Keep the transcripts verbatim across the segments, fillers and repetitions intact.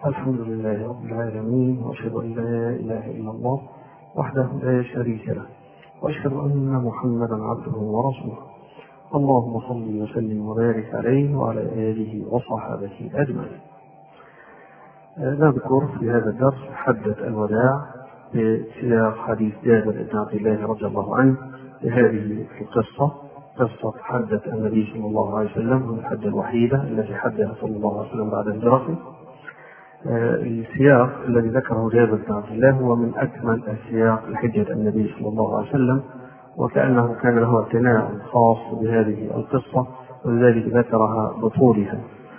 الحمد لله رب العالمين، وأشهد أن لا إله إلا الله وحده لا شريك له، وأشهد أن محمدا عبده ورسوله. اللهم صل وسلم وبارك عليه وعلى آله وصحبه أجمعين. نذكر في هذا الدرس حدث الوداع بسياق حديث جابر بن عبد الله رضي الله عنه لهذه القصة، قصة حدث النبي صلى الله عليه وسلم، والحجة الوحيدة التي حدث صلى الله عليه وسلم بعد هجرته. السياق الذي ذكره جابر بن عبد الله هو من أكمل السياق لحجة النبي صلى الله عليه وسلم، وكأنه كان له اعتناء خاص بهذه القصة، ولذلك ذكرها بطولها.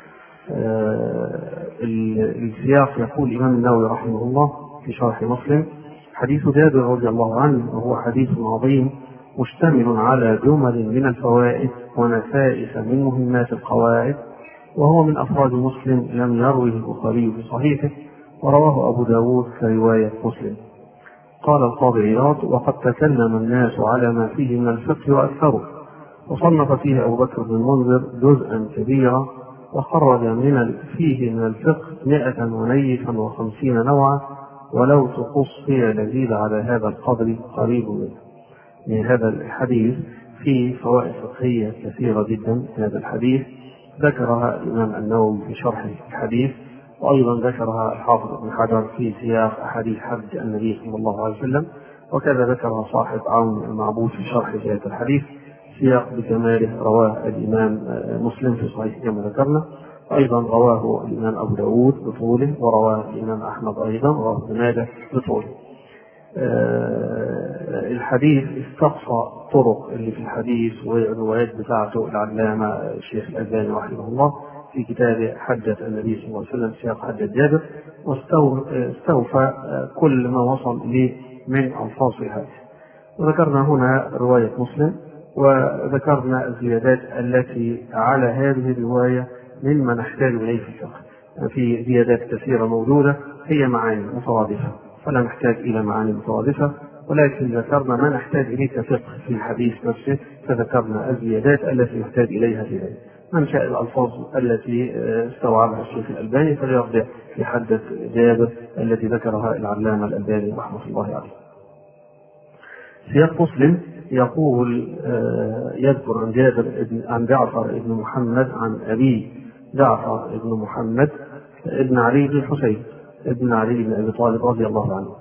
السياق يقول الإمام النووي رحمه الله في شرح مسلم: حديث جابر رضي الله عنه وهو حديث عظيم مشتمل على جمل من الفوائد ونفائس من مهمات القواعد، وهو من أفراد مسلم لم يروه البخاري في صحيحه، ورواه أبو داود كرواية مسلم. قال القاضي عياض: وقد تكلم الناس على ما فيه من الفقه وأكثره، وصنف فيه أبو بكر بن المنذر جزءا كبيرا، وخرج من فيه من الفقه مئة ونيفا وخمسين نوعا، ولو تقصي لزيد على هذا القدر قريب منه. من هذا الحديث فيه فوائد فقهية كثيرة جدا. هذا الحديث ذكرها الإمام النووي في شرح الحديث، وأيضا ذكرها الحافظ ابن حجر في سياق أحاديث حج النبي صلى الله عليه وسلم، وكذا ذكرها صاحب عون المعبود في شرح هذا الحديث. سياق بكماله رواه الإمام مسلم في صحيح كما ذكرنا، أيضا رواه الإمام أبو داود بطوله، ورواه الإمام أحمد أيضا، رواه ابن ماجه بطوله. أه الحديث استقصى طرق اللي في الحديث والروايات بتاعته العلامة الشيخ الألباني رحمه الله في كتاب حجة النبي صلى الله عليه وسلم سياق حجة جابر، واستوفى كل ما وصل إليه من ألفاظ الحديث. وذكرنا هنا رواية مسلم، وذكرنا الزيادات التي على هذه الرواية مما نحتاج إليه في الفقه. في زيادات كثيرة موجودة هي معاني مترادفة، فلا نحتاج إلى معاني مترادفة، ولكن ذكرنا ما نحتاج إليه كفقه في الحديث نفسه، فذكرنا الزيادات التي نحتاج إليها في ذلك. من شاء الألفاظ التي استوعبها الشيخ الألباني فليرجع في حدث جابر التي ذكرها العلامة الألباني رحمه الله عليه. سياق مسلم يقول يذكر عن جابر عن جعفر بن محمد عن أبيه جعفر بن محمد ابن علي بن الحسين ابن علي بن أبي طالب رضي الله عنه،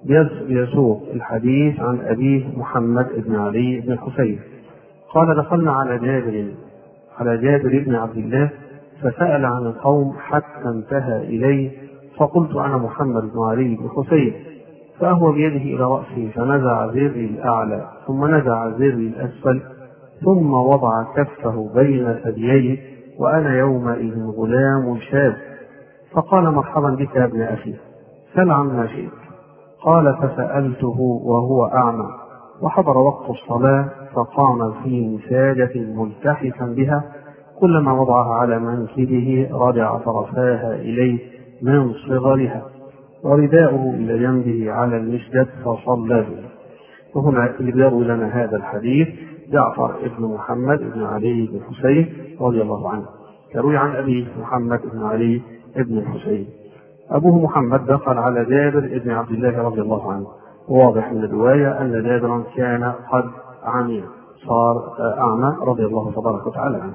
يسوق الحديث عن أبيه محمد بن علي بن الحسين قال: دخلنا على جابر على جابر بن عبد الله فسأل عن القوم حتى انتهى إليه، فقلت: أنا محمد بن علي بن الحسين. فأهوى بيده إلى رأسه فنزع زري الأعلى ثم نزع زري الأسفل، ثم وضع كفه بين ثدييه، وأنا يومئذ غلام شاب. فقال: مرحبا بك يا ابن أخي، سل عما شئت. قال: فسألته وهو أعمى، وحضر وقت الصلاة فقام في مساجة ملتحفا بها، كلما وضعها على منكبه رجع طرفاها إليه من صغرها، ورداؤه إلى جنبه على المسجد فصلى به. وهنا اللي بيروي لنا هذا الحديث جعفر بن محمد بن علي بن الحسين رضي الله عنه، يروي عن أبيه محمد بن علي بن الحسين. أبوه محمد دخل على جابر بن عبد الله رضي الله عنه، وواضح من الرواية أن جابرا كان قد عمي، صار أعمى رضي الله تبارك وتعالى عنه.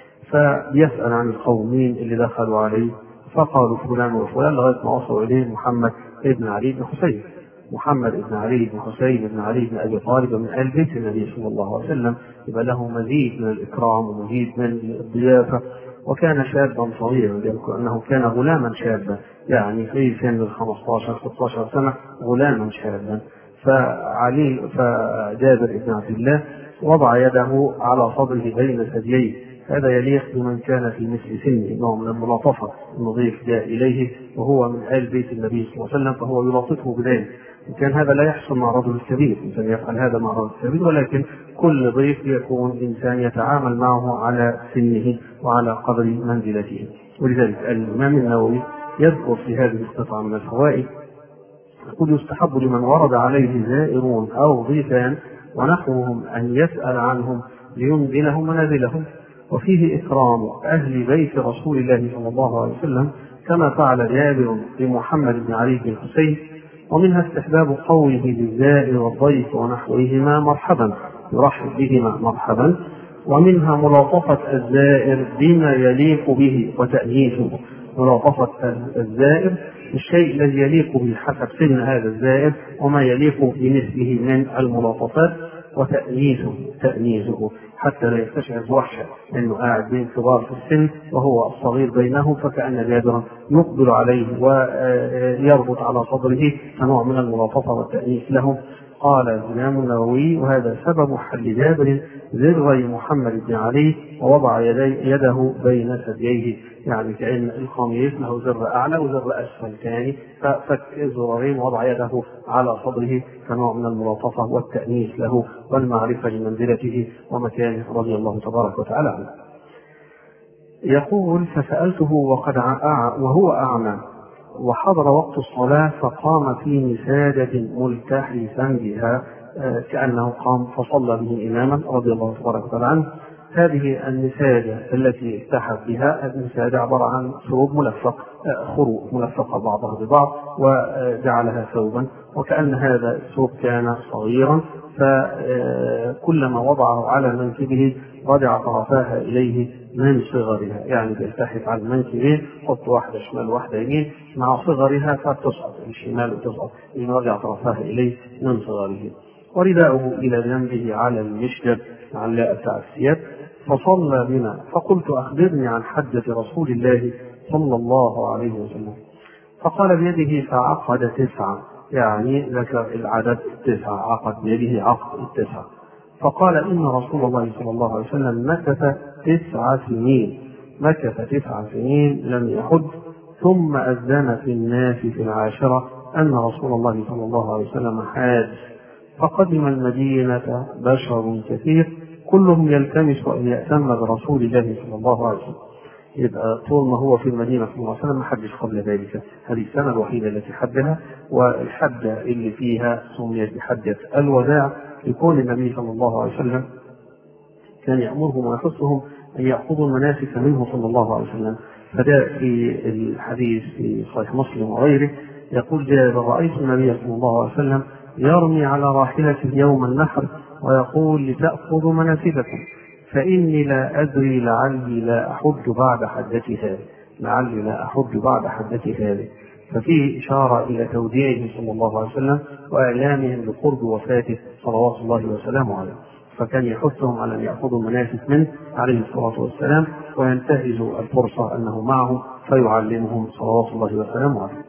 فيسأل عن القومين اللي دخلوا عليه، فقالوا فلان وفلان لغاية ما وصلوا إليه محمد بن علي بن حسين. محمد بن علي بن حسين بن علي بن أبي طالب من آل بيت النبي صلى الله عليه وسلم، يبقى له مزيد من الإكرام ومزيد من الضيافة، وكان شابا صغيرا، يذكر أنه كان غلاما شابا، يعني في سن الخمسة عشر ستة عشر سنة غلاما شابا. فعلي فجابر بن عبد الله وضع يده على صدره بين ثدييه، هذا يليق بمن كان في مثل سنه، نوع من الملاطفة. النظيف جاء إليه وهو من آل بيت النبي صلى الله عليه وسلم، فهو يلاطفه بذلك. كان هذا لا يحصل مع رجل كبير، إنسان يفعل هذا مع رجل كبير، ولكن كل ضيف يكون إنسان يتعامل معه على سنه وعلى قدر منزلته. ولذلك الإمام النووي يذكر في هذه القطعة من الفوائد، يقول: يستحب لمن ورد عليه زائرون أو ضيفان ونحوهم أن يسأل عنهم لينزلهم منازلهم، وفيه إكرام أهل بيت رسول الله صلى الله عليه وسلم كما فعل جابر بمحمد بن علي بن الحسين. ومنها استحباب قوله للزائر والضيف ونحوهما مرحبا، يرحب بهما مرحبا. ومنها ملاطفة الزائر بما يليق به وتأنيثه، ملاطفة الزائر الشيء الذي يليق به حسب سن هذا الزائر وما يليق بمثله من الملاطفات، وتأنيثه تأنيثه حتى لا يستشعر وحشة لأنه قاعد بين كبار في السن وهو الصغير بينهم، فكأن جابرا يقبل عليه ويربط على صدره كنوع من الملاطفة والتأنيث لهم. قال الإمام النووي: وهذا سبب حل جابر ذري محمد بن علي ووضع يده بين ثدييه، يعني كأن القميص له زر أعلى وزر أسفل ثاني، ففك الزرارين ووضع يده على صدره كنوع من الملاطفة والتأنيث له والمعرفة لمنزلته ومكانه رضي الله تبارك وتعالى عنه. يقول: فسألته وقد وهو أعمى وحضر وقت الصلاة فقام في مساجد ملتحفا بها كأنه قام فصلى به إماما رضي الله تبارك وتعالى عنه. هذه النساجة التي التحف بها النساجة عبارة عن ثوب ملفق، خروق ملفقة بعضها ببعض وجعلها ثوبا، وكأن هذا الثوب كان صغيرا فكلما وضعه على منكبه رجع طرفاها إليه من صغرها، يعني بيلتحف على المنكبين، حط واحدة شمال واحدة يمين مع صغرها فتسقط الشمال وتسقط لأن رجع طرفاها إليه من صغره. ورداؤه إلى جنبه على المشجب على بتاع الثياب. فصلى بنا فقلت: أخبرني عن حجة رسول الله صلى الله عليه وسلم. فقال بيده فعقد تسعة، يعني ذكر العدد تسعة، عقد بيده عقد التسعة. فقال: إن رسول الله صلى الله عليه وسلم مكث تسع سنين مكث تسع سنين لم يحج، ثم أذن في الناس في العاشرة أن رسول الله صلى الله عليه وسلم حاج. فقدم المدينة بشر كثير كلهم يلتمس أن يأتم برسول الله صلى الله عليه وسلم. يبقى طول ما هو في المدينة صلى الله عليه وسلم ما حدش قبل ذلك، هذه السنة الوحيدة التي حجها، والحجة اللي فيها سميت بحجة الوداع لكون النبي صلى الله عليه وسلم كان يأمرهم ويحثهم أن يأخذوا المناسك منه صلى الله عليه وسلم. فده في الحديث في صحيح مسلم وغيره يقول: جاء رأيت النبي صلى الله عليه وسلم يرمي على راحلته يوم النحر ويقول: لتأخذوا مناسككم فإني لا أدري لعلي لا أحج بعد حجتي هذه لعلي لا أحج بعد حجتي هذه ففيه إشارة إلى توديعه صلى الله عليه وسلم وإعلامهم بقرب وفاته صلوات الله وسلامه عليه، فكان يحثهم على أن يأخذوا المناسك منه عليه الصلاة والسلام وينتهزوا الفرصة أنه معه فيعلمهم صلوات الله وسلامه عليه.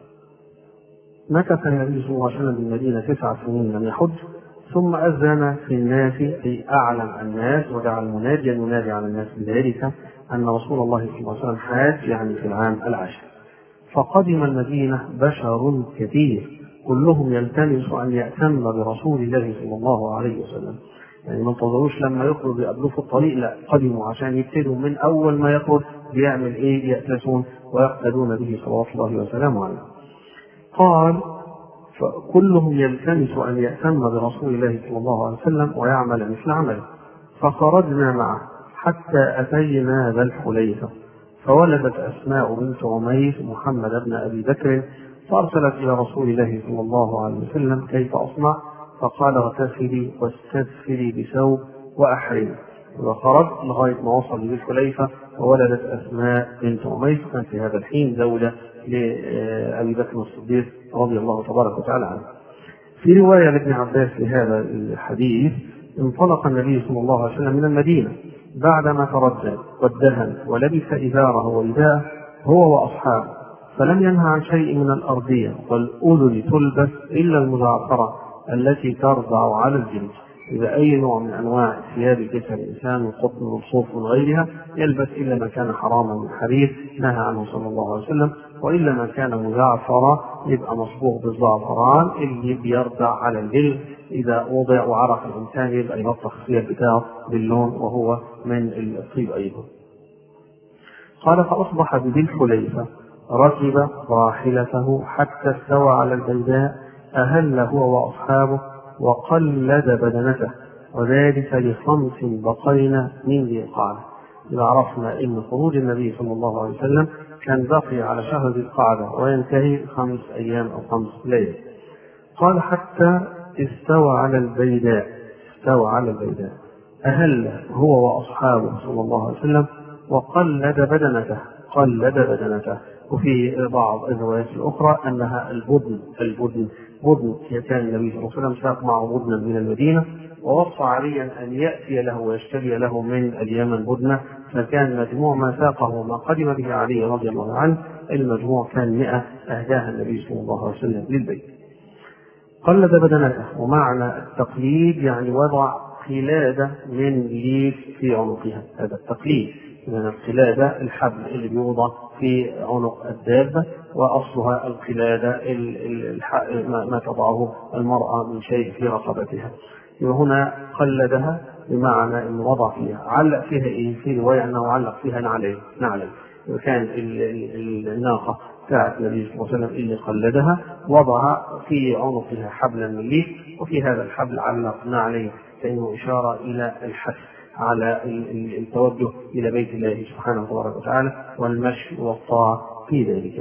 مكث النبي صلى الله عليه وسلم بالمدينة تسع سنين لم يحج، ثم أذن في الناس في أعلم الناس وجعل مناديا ينادي على الناس بذلك أن رسول الله صلى الله عليه وسلم حاج، يعني في العام العاشر. فقدم المدينة بشر كثير كلهم يلتمس أن يأتم برسول الله صلى الله عليه وسلم، يعني ما انتظروش لما يخرج يقابلوه في الطريق، لا قدموا عشان يبتدوا من أول ما يخرج بيعمل إيه، يأتسون ويقتدون به صلوات الله وسلامه عليه. قال: فكلهم يلتمس أن يأتم برسول الله صلى الله عليه وسلم ويعمل مثل عمله. فخرجنا معه حتى أتينا ذا الحليفة، فولدت أسماء بنت عميس محمد بن أبي بكر، فأرسلت إلى رسول الله صلى الله عليه وسلم: كيف أصنع؟ فقال: اغتسلي واستدفري بثوب وأحرمي. وخرج لغاية ما وصل لذي الحليفة وولدت أسماء بنت عميس، كان في هذا الحين زوجة لأبي بكر الصديق رضي الله تبارك وتعالى عنه. في رواية لابن عباس في هذا الحديث: انطلق النبي صلى الله عليه وسلم من المدينة بعدما ترجل وادهن ولبس إزاره ورداءه هو وأصحابه، فلم ينهى عن شيء من الأرضية والأذن تلبس إلا المزعفرة التي ترضع على الجلد. إذا أي نوع من أنواع ثياب جسم الإنسان من قطن والصوف وغيرها يلبس إلا ما كان حراما من حرير نهى عنه صلى الله عليه وسلم، وإلا ما كان مزعفرا يبقى مصبوغ بالزعفران اللي بيرضع على الجلد، إذا وضع وعرف الإنسان يبقى يلطخ الثياب بتاعه باللون وهو من الطيب أيضا. قال: فأصبح بذي الحليفة ركب راحلته حتى استوى على البيداء، أهل هو وأصحابه وقلد بدنته، وذلك لخمس بقين من ذي القعدة. إذا عرفنا أن خروج النبي صلى الله عليه وسلم كان بقي على شهر ذي القعدة وينتهي خمس أيام أو خمس ليالي. قال حتى استوى على البيداء، استوى على البيداء أهل هو وأصحابه صلى الله عليه وسلم وقلد بدنته، قلد بدنته. وفي بعض الروايات الأخرى أنها البدن، البدن بدن كان النبي صلى الله عليه وسلم ساق معه بدنا من المدينة، ووصى عليا أن يأتي له ويشتري له من اليمن بدنة، فكان مجموع ما ساقه ما قدم به علي رضي الله عنه المجموع كان مئة أهداها النبي صلى الله عليه وسلم للبيت. قلد بدنته، ومعنى التقليد يعني وضع قلادة من ليف في عنقها، هذا التقليد. من القلادة الحبل اللي بيوضع في عنق الدابة، وأصلها القلادة ما تضعه المرأة من شيء في رقبتها. وهنا قلدها بمعنى أنه وضع فيها، علق فيها إيه؟ في رواية أنه علق فيها نعلين، نعلين. وكان الناقة بتاعت النبي صلى الله عليه وسلم اللي قلدها وضع في عنقها حبلا من ليف، وفي هذا الحبل علق نعلين، كأنه إشارة إلى الحث على التوجه إلى بيت الله سبحانه وتبارك وتعالى والمشي والطاعة في ذلك.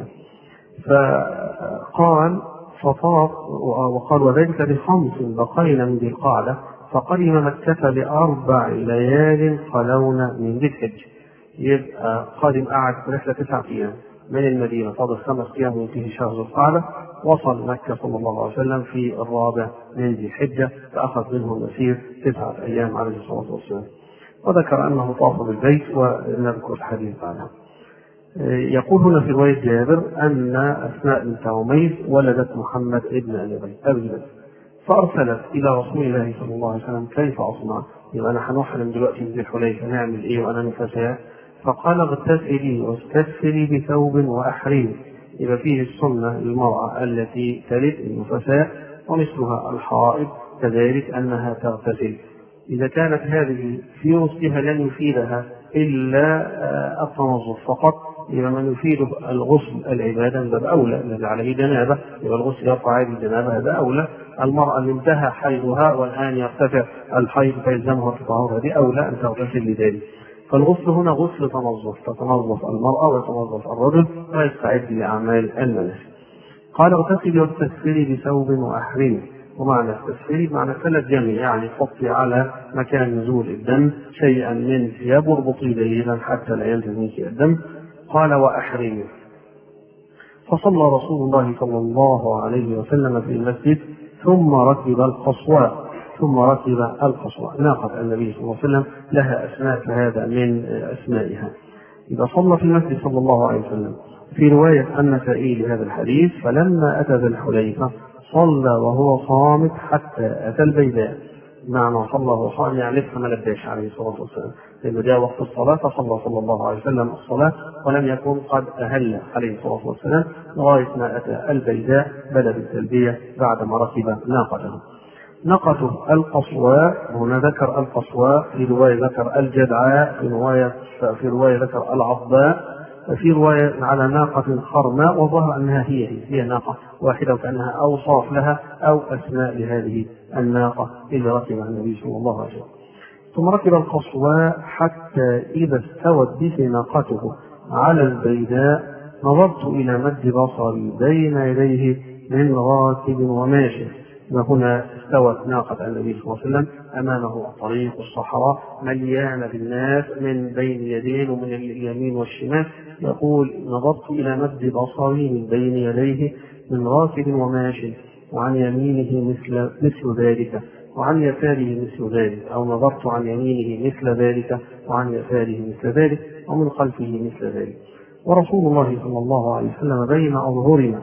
فقال فطاف وقال وذلك بخمس بقينا من ذي القعدة فقدم مكة لأربع ليال خلون من ذي الحجة. يبقى قادم قعد رحلة تسعة أيام من المدينة، فاضل خمس أيام وينتهي شهر ذي القعدة. وصل مكة صلى الله عليه وسلم في الرابع من ذي الحجة، فأخذ منه المسير تسعة أيام عليه الصلاة والسلام. وذكر أنه طاف بالبيت، ونذكر الحديث عنه. يقول هنا في رواية جابر أن أسماء بنت عميس ولدت محمد ابن أبي بكر، فأرسلت إلى رسول الله صلى الله عليه وسلم كيف أصنع؟ يبقى أنا هنحرم دلوقتي من ذي الحليفة، نعمل إيه وأنا نفساء؟ فقال اغتسلي واستكثري بثوب وأحرمي. يبقى فيه السنة للمرأة التي تلد النفساء ومثلها الحائض كذلك أنها تغتسل. إذا كانت هذه في وسطها لن يفيدها إلا التنظف فقط، يبقى من يفيده الغسل العبادة باب أولى، الذي عليه جنابة يبقى الغسل يرفع عادي الجنابة هذا أولى. المرأة اللي انتهى حيضها والآن يرتفع الحيض فيلزمها التطهر هذه أولى أن تغتسل لذلك. فالغسل هنا غسل تنظف، تتنظف المرأة ويتنظف الرجل ويستعد لأعمال المناسك. قال اغتسلي واستكثري بثوب وأحرمي. ومعنى استكثري معنى ثلاث جمع، يعني حطي على مكان نزول الدم شيئا من ثياب واربطي جيدا حتى لا ينزل منك الدم. قال وأحرمي. فصلى رسول الله صلى الله عليه وسلم في المسجد ثم ركب القصواء، ثم ركب القصواء ناقة النبي صلى الله عليه وسلم لها أسماء فهذا من أسمائها. إذا صلى في المسجد صلى الله عليه وسلم. في رواية النسائي لهذا الحديث فلما أتى ذا الحليفة صلى وهو صامت حتى أتى البيداء. معنى صلى وهو صامت يعني لسه ما لباش عليه الصلاة والسلام، لأنه جاء وقت الصلاة فصلى صلى الله عليه وسلم الصلاة ولم يكن قد أهل عليه الصلاة والسلام لغاية ما أتى البيداء بدأ بالتلبية بعدما ركب ناقته. ناقته القصواء، هنا ذكر القصواء، في رواية ذكر الجدعاء، في رواية في رواية ذكر العضباء، في رواية على ناقة خرماء، وظهر أنها هي هي, هي ناقة واحدة وكأنها أوصاف لها أو أسماء لهذه الناقة اللي ركبها النبي صلى الله عليه وسلم. ثم ركب القصواء حتى إذا استوت به ناقته على البيداء نظرت إلى مد بصري بين يديه من راكب وماشي. وهنا استوت ناقة النبي صلى الله عليه وسلم أمامه الطريق الصحراء مليانة بالناس من بين يدين ومن اليمين والشمال. يقول نظرت إلى مد بصري من بين يديه من راكب وماشي، وعن يمينه مثل مثل ذلك وعن يساره مثل ذلك، أو نظرت عن يمينه مثل ذلك وعن يساره مثل ذلك ومن خلفه مثل ذلك. ورسول الله صلى الله عليه وسلم بين أظهرنا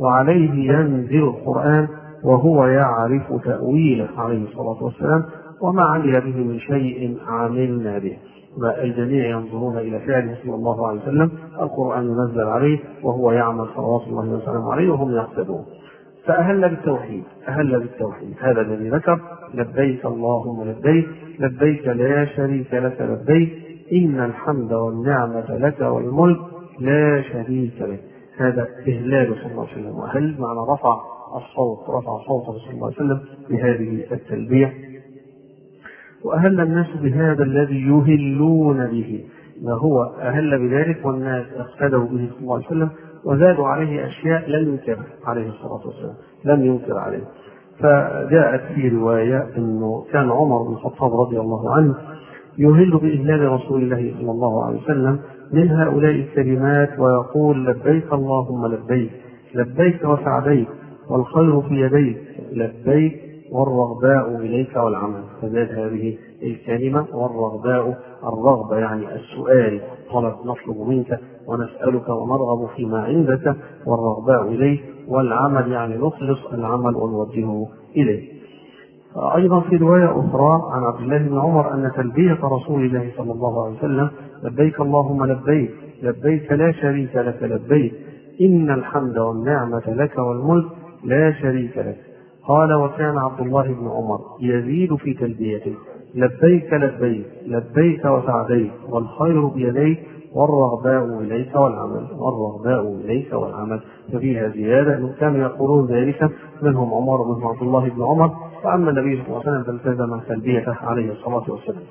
وعليه ينزل القرآن وهو يعرف تأويله عليه الصلاة والسلام، وما عمل به من شيء عملنا به. الجميع ينظرون إلى فعله صلى الله عليه وسلم، القرآن ينزل عليه وهو يعمل صلوات الله وسلامه عليه وهم يقتدون. فأهل بالتوحيد، أهل بالتوحيد هذا الذي ذكر لبيك اللهم لبيك لبيك لا شريك لك لبيك إن الحمد والنعمة لك والملك لا شريك لك. هذا إهلال صلى الله عليه وسلم، وأهل معنى رفع الصوت، رفع صوته صلى الله عليه وسلم بهذه التلبية. وأهل الناس بهذا الذي يهلون به، ما هو أهل بذلك والناس اقتدوا به صلى الله عليه وسلم وزادوا عليه أشياء لم ينكرها عليه الصلاة والسلام، لم ينكر عليه. فجاءت في رواية أنه كان عمر بن الخطاب رضي الله عنه يهل بإهلال رسول الله صلى الله عليه وسلم من هؤلاء الكلمات ويقول لبيك اللهم لبيك، لبيك وسعديك والخير في يديك، لبيك والرغباء إليك والعمل. فزاد هذه الكلمة والرغباء، الرغبة يعني السؤال، طلب نطلب منك ونسألك ونرغب فيما عندك، والرغباء إليك، والعمل يعني نخلص العمل ونوجهه إليه. أيضا في رواية أخرى عن عبد الله بن عمر أن تلبية رسول الله صلى الله عليه وسلم لبيك اللهم لبيك، لبيك لا شريك لك لبيك، إن الحمد والنعمة لك والملك لا شريك لك. قال وكان عبد الله بن عمر يزيد في تلبيته لبيك لبيك لبيك وسعديك والخير بيديك والرغباء إليك والعمل، والرغباء إليك والعمل. ففيها زيادة، كانوا يقولون ذلك منهم عمر ومنهم عبد الله بن عمر، فأما النبي صلى الله عليه وسلم فالتزم تلبيته عليه الصلاة والسلام.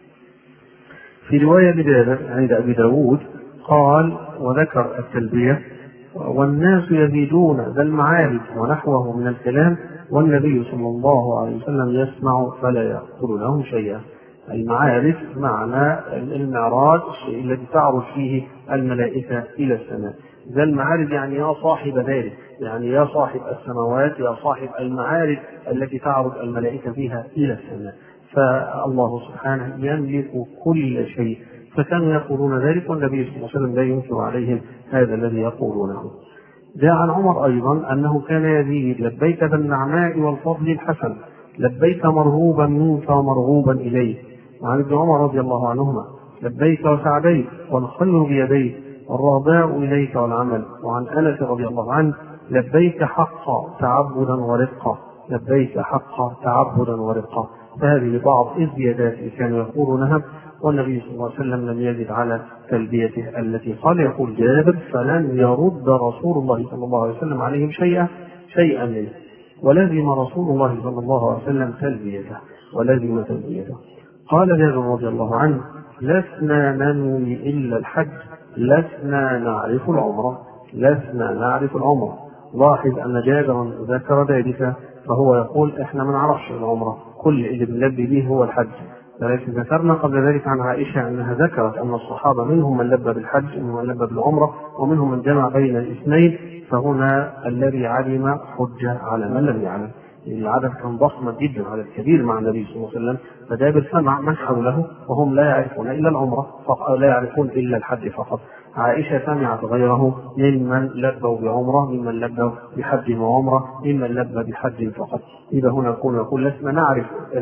في رواية لجابر عند أبي داود قال وذكر التلبية والناس يزيدون ذا المعارج ونحوه من الكلام والنبي صلى الله عليه وسلم يسمع فلا يقول لهم شيئا. المعارج معنى المعراج الذي تعرج فيه الملائكة إلى السماء. ذا المعارج يعني يا صاحب ذلك، يعني يا صاحب السماوات، يا صاحب المعارج التي تعرج الملائكة فيها إلى السماء. فالله سبحانه يملك كل شيء، فكانوا يقولون ذلك والنبي صلى الله عليه وسلم لا ينكر عليهم هذا الذي يقولونه. جاء عن عمر أيضا أنه كان يزيد لبيك بالنعماء والفضل الحسن، لبيك مرغوبا منك ومرغوبا إليك. وعن ابن عمر رضي الله عنهما لبيك وسعديك والخير بيديك والرغباء إليك والعمل. وعن أنس رضي الله عنه لبيك حقا تعبدا ورقا، لبيك حقا تعبدا ورقا. فهذه بعض الزيادات اللي كانوا يقولونها، والنبي صلى الله عليه وسلم لم يزد على تلبيته التي قال يقول جابر فلن يرد رسول الله صلى الله عليه وسلم عليهم شيئا شيئا منه، ولزم رسول الله صلى الله عليه وسلم تلبيته ولزم تلبيته. قال جابر رضي الله عنه لسنا ننوي إلا الحج، لسنا نعرف العمرة، لسنا نعرف العمرة. لاحظ أن جابر ذكر ذلك، فهو يقول إحنا ما نعرفش العمرة، كل اللي بنلبي به هو الحج. لكن ذكرنا قبل ذلك عن عائشة أنها ذكرت أن الصحابة منهم من لبى بالحج ومنهم من لبى بالعمرة ومنهم من جمع بين الاثنين. فهنا الذي علم حجة على من لم يعلم. العدد كان ضخما جدا على الكبير مع النبي صلى الله عليه وسلم، فجابر سمع من حوله وهم لا يعرفون إلا العمرة فقط، لا يعرفون إلا الحج فقط. عائشة سمعت غيره ممن لبوا بعمرة، ممن لبوا بحج وعمرة، ممن لبى بحج فقط. إذا هنا يكون يقول لسنا نعرف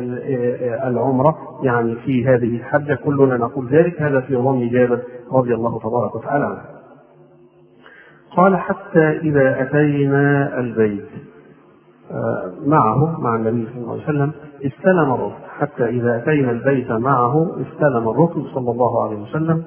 العمرة يعني في هذه الحجة، كلنا نقول ذلك. هذا في ظن جابر رضي الله تبارك وتعالى عنه. قال حتى إذا أتينا البيت معه مع النبي صلى الله عليه وسلم استلم الركن، حتى إذا أتينا البيت معه استلم الركن صلى الله عليه وسلم،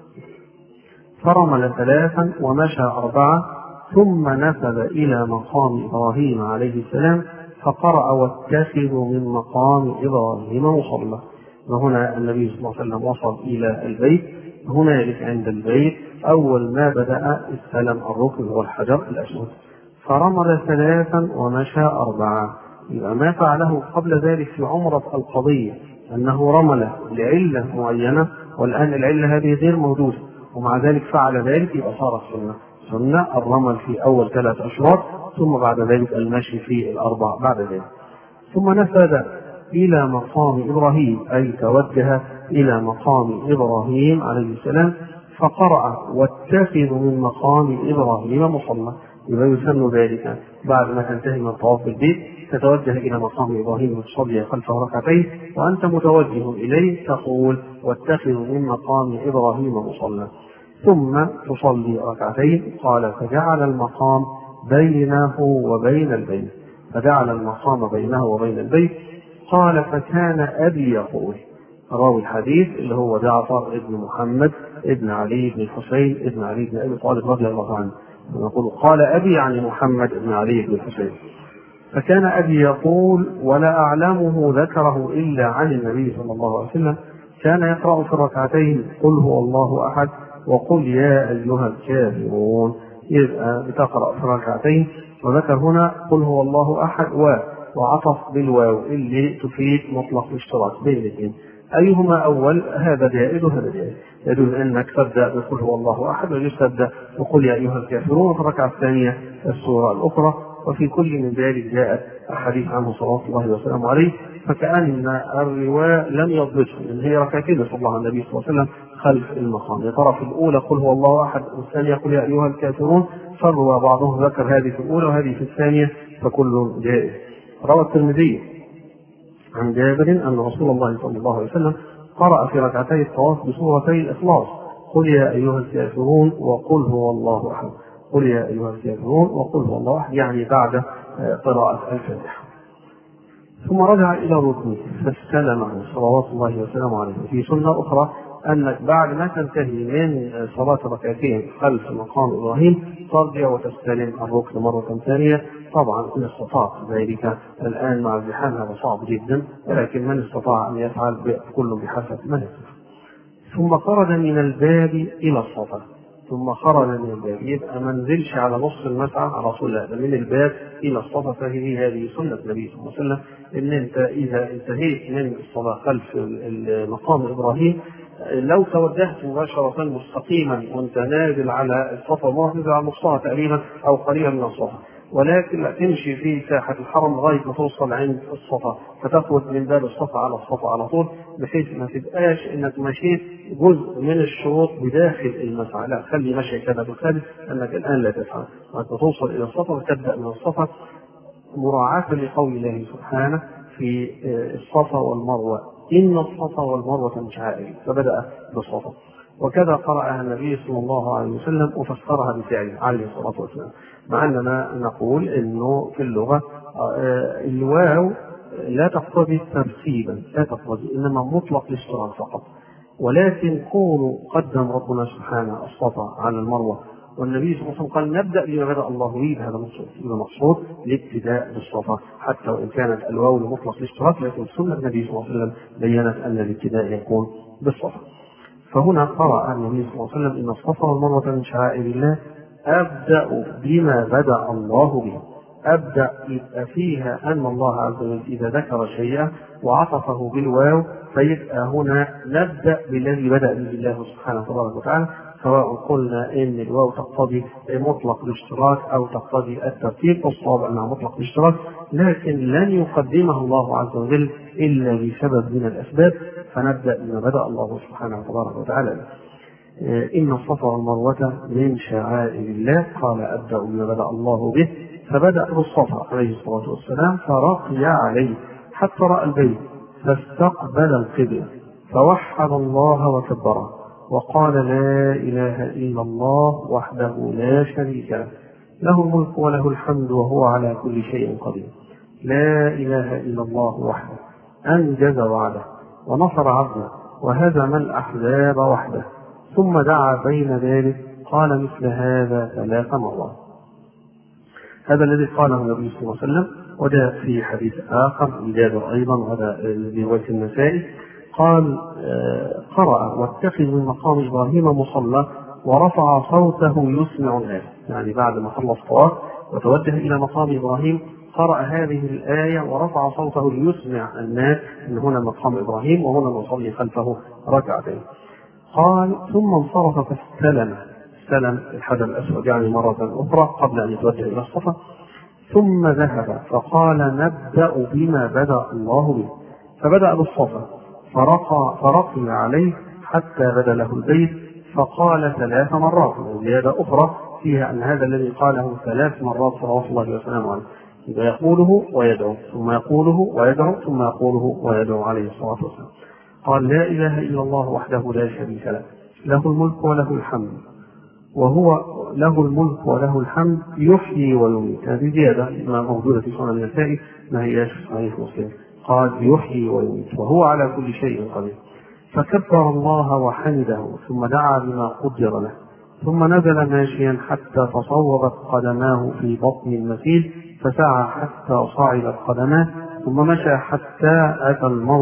فرمل ثلاثا ومشى أربعة، ثم نفذ إلى مقام إبراهيم عليه السلام فقرأ واتخذوا من مقام إبراهيم مصلى. وهنا النبي صلى الله عليه وسلم وصل إلى البيت، هنالك عند البيت أول ما بدأ استلم الركن والحجر الأسود، فرمل ثلاثا ومشى أربعة. يبقى ما فعله قبل ذلك في عمرة القضية أنه رمل لعلة معينة، والآن العلة هذه غير موجودة، ومع ذلك فعل ذلك، يبقى صارت سنة. سنة الرمل في أول ثلاث أشواط، ثم بعد ذلك المشي في الأربع بعد ذلك. ثم نفذ إلى مقام إبراهيم، أي توجه إلى مقام إبراهيم عليه السلام فقرأ واتخذ من مقام إبراهيم مصلى. يبقى يسمى ذلك بعد ما تنتهي من طواف البيت تتوجه إلى مقام إبراهيم وتصلي خلفه ركعتين، وأنت متوجه إليه تقول واتخذ من مقام إبراهيم مصلى، ثم تصلي ركعتين. قال فجعل المقام بينه وبين البيت، فجعل المقام بينه وبين البيت. قال فكان أبي يقول، راوي الحديث اللي هو جعفر ابن محمد ابن علي بن الحسين ابن علي بن أبي طالب رضي الله عنه، ونقول قال أبي يعني محمد بن علي بن الحسين. فكان أبي يقول ولا أعلمه ذكره إلا عن النبي صلى الله عليه وسلم، كان يقرأ في الركعتين قل هو الله أحد وقل يا أيها الكافرون، يبقى بتقرأ في الركعتين، وذكر هنا قل هو الله أحد و وعطف بالواو اللي تفيد مطلق الاشتراك بين الاثنين، أيهما أول هذا جائز وهذا جائز، يجوز أنك تبدأ بقل هو الله أحد، ويجوز تبدأ بقل يا أيها الكافرون في الركعة الثانية السورة الأخرى، وفي كل من ذلك جاء الحديث عنه صلى الله عليه وسلم عليه، فكأن الرواة لم يضبطه، لأن هي ركعتين صلى الله عليه النبي صلى الله عليه وسلم خلف المقام، يا ترى في الأولى قل هو الله أحد والثانية قل يا أيها الكافرون، فروى بعضهم ذكر هذه في الأولى وهذه في الثانية، فكل جائز. روى الترمذي عن جابر أن رسول الله صلى الله عليه وسلم قرأ في ركعتي الطواف بسورتي الإخلاص قل يا أيها الكافرون وقل هو الله أحد، قل يا أيها الكافرون وقل هو الله أحد، يعني بعد قراءة الفاتحة. ثم رجع إلى ركنه فاستلمه صلوات الله وسلامه عليه. في سنة أخرى أنك بعد ما تنتهي من صلاة ركعتين خلف مقام إبراهيم ترجع وتستلم الركن مرة ثانية، طبعا إن استطاع ذلك، الآن مع الزحام هذا صعب جدا، ولكن من استطاع أن يفعل كل بحسب ما يستطيع. ثم خرج من الباب إلى الصفا، ثم خرج من الباب، يبقى ما نزلش على نص المسعى على طول، لا، من الباب إلى الصفا، فهذه هذه سنة النبي صلى الله عليه وسلم، إن أنت إذا انتهيت من الصلاة خلف مقام إبراهيم لو توجهت مباشرة مستقيما وأنت نازل على الصفا، ما نازل على نصها تقريبا أو قريبا من الصفا، ولكن لا تمشي في ساحة الحرم لغاية ما توصل عند الصفا، فتخرج من باب الصفا على الصفا على طول، بحيث ما تبقاش انك مشيت جزء من الشروط بداخل المسعى، لا، خلي مشي كذا بالخارج، انك الان لا تفعل، وانت توصل الى الصفا وتبدا من الصفا مراعاة لقول الله سبحانه في الصفا والمروة إن الصفا والمروة من شعائر، فبدأ بالصفا، وكذا قرأها النبي صلى الله عليه وسلم وفسرها بفعله عليه الصلاة والسلام، مع أننا نقول إنه في اللغة الواو لا تقتضي ترتيبا، لا تقتضي، إنما مطلق الاشتراك فقط، ولكن كونوا قدم ربنا سبحانه الصفا على المروة، والنبي صلى الله عليه وسلم قال نبدأ بما بدأ الله به، هذا مقصود الابتداء بالصفا، حتى وإن كانت الواو لمطلق الاشتراك، لكن سنة النبي صلى الله عليه وسلم بينت أن الابتداء يكون بالصفا. فهنا قرأ النبي صلى الله عليه وسلم إن الصفا والمروة من شعائر الله، أبدأ بما بدأ الله به، أبدأ يبقى فيها أن الله عز وجل إذا ذكر شيئا وعطفه بالواو، فيبقى هنا نبدأ بالذي بدأ به الله سبحانه وتعالى، سواء قلنا إن الواو تقتضي مطلق الاشتراك أو تقتضي الترتيب، والصواب أنها مطلق الاشتراك، لكن لن يقدمه الله عز وجل إلا بسبب من الأسباب، فنبدأ بما بدأ الله سبحانه وتعالى. إن الصفا والمروة من شعائر الله، قال أبدأ بما بدأ الله به، فبدأ بالصفا عليه الصلاة والسلام، فرقي عليه حتى رأى البيت، فاستقبل القبلة، فوحد الله وكبره، وقال لا إله إلا الله وحده لا شريك له، له الملك وله الحمد وهو على كل شيء قدير، لا إله إلا الله وحده أنجز وعده ونصر عبده وهزم الأحزاب وحده، ثم دعا بين ذلك، قال مثل هذا ثلاث مرات. هذا الذي قاله النبي صلى الله عليه وسلم، وجاء في حديث آخر جابر أيضا، وهذا رواية النسائي، قال قرأ واتخذ من مقام إبراهيم مصلى ورفع صوته يسمع الناس، يعني بعد ما خلص طواف وتوجه إلى مقام إبراهيم قرأ هذه الآية ورفع صوته ليسمع الناس أن هنا مقام إبراهيم وهنا نصلي خلفه ركعتين. قال ثم انصرف فاستلم، استلم الحجر الأسود يعني مرة أخرى قبل أن يتوجه إلى الصفا، ثم ذهب فقال نبدأ بما بدأ الله به، فبدأ بالصفا فرقى فرقي عليه حتى بدا له البيت، فقال ثلاث مرات، زيادة أخرى فيها أن هذا الذي قاله ثلاث مرات صلوات الله وسلامه عليه، إذا يقوله ويدعو ثم يقوله ويدعو ثم يقوله ويدعو عليه الصلاة والسلام. قال لا إله إلا الله وحده لا شريك له، له الملك وله الحمد، وهو له الملك وله الحمد يحيي ويميت، هذه زيادة ما موجودة في سنن النسائي ما هياش صحيح مسلم، قال يحيي ويميت وهو على كل شيء قدير، فكبر الله وحمده، ثم دعا بما قدر له، ثم نزل ماشيا حتى تصوبت قدماه في بطن المسيل، فسعى حتى صعدت قدماه، ثم مشى حتى أتى المروة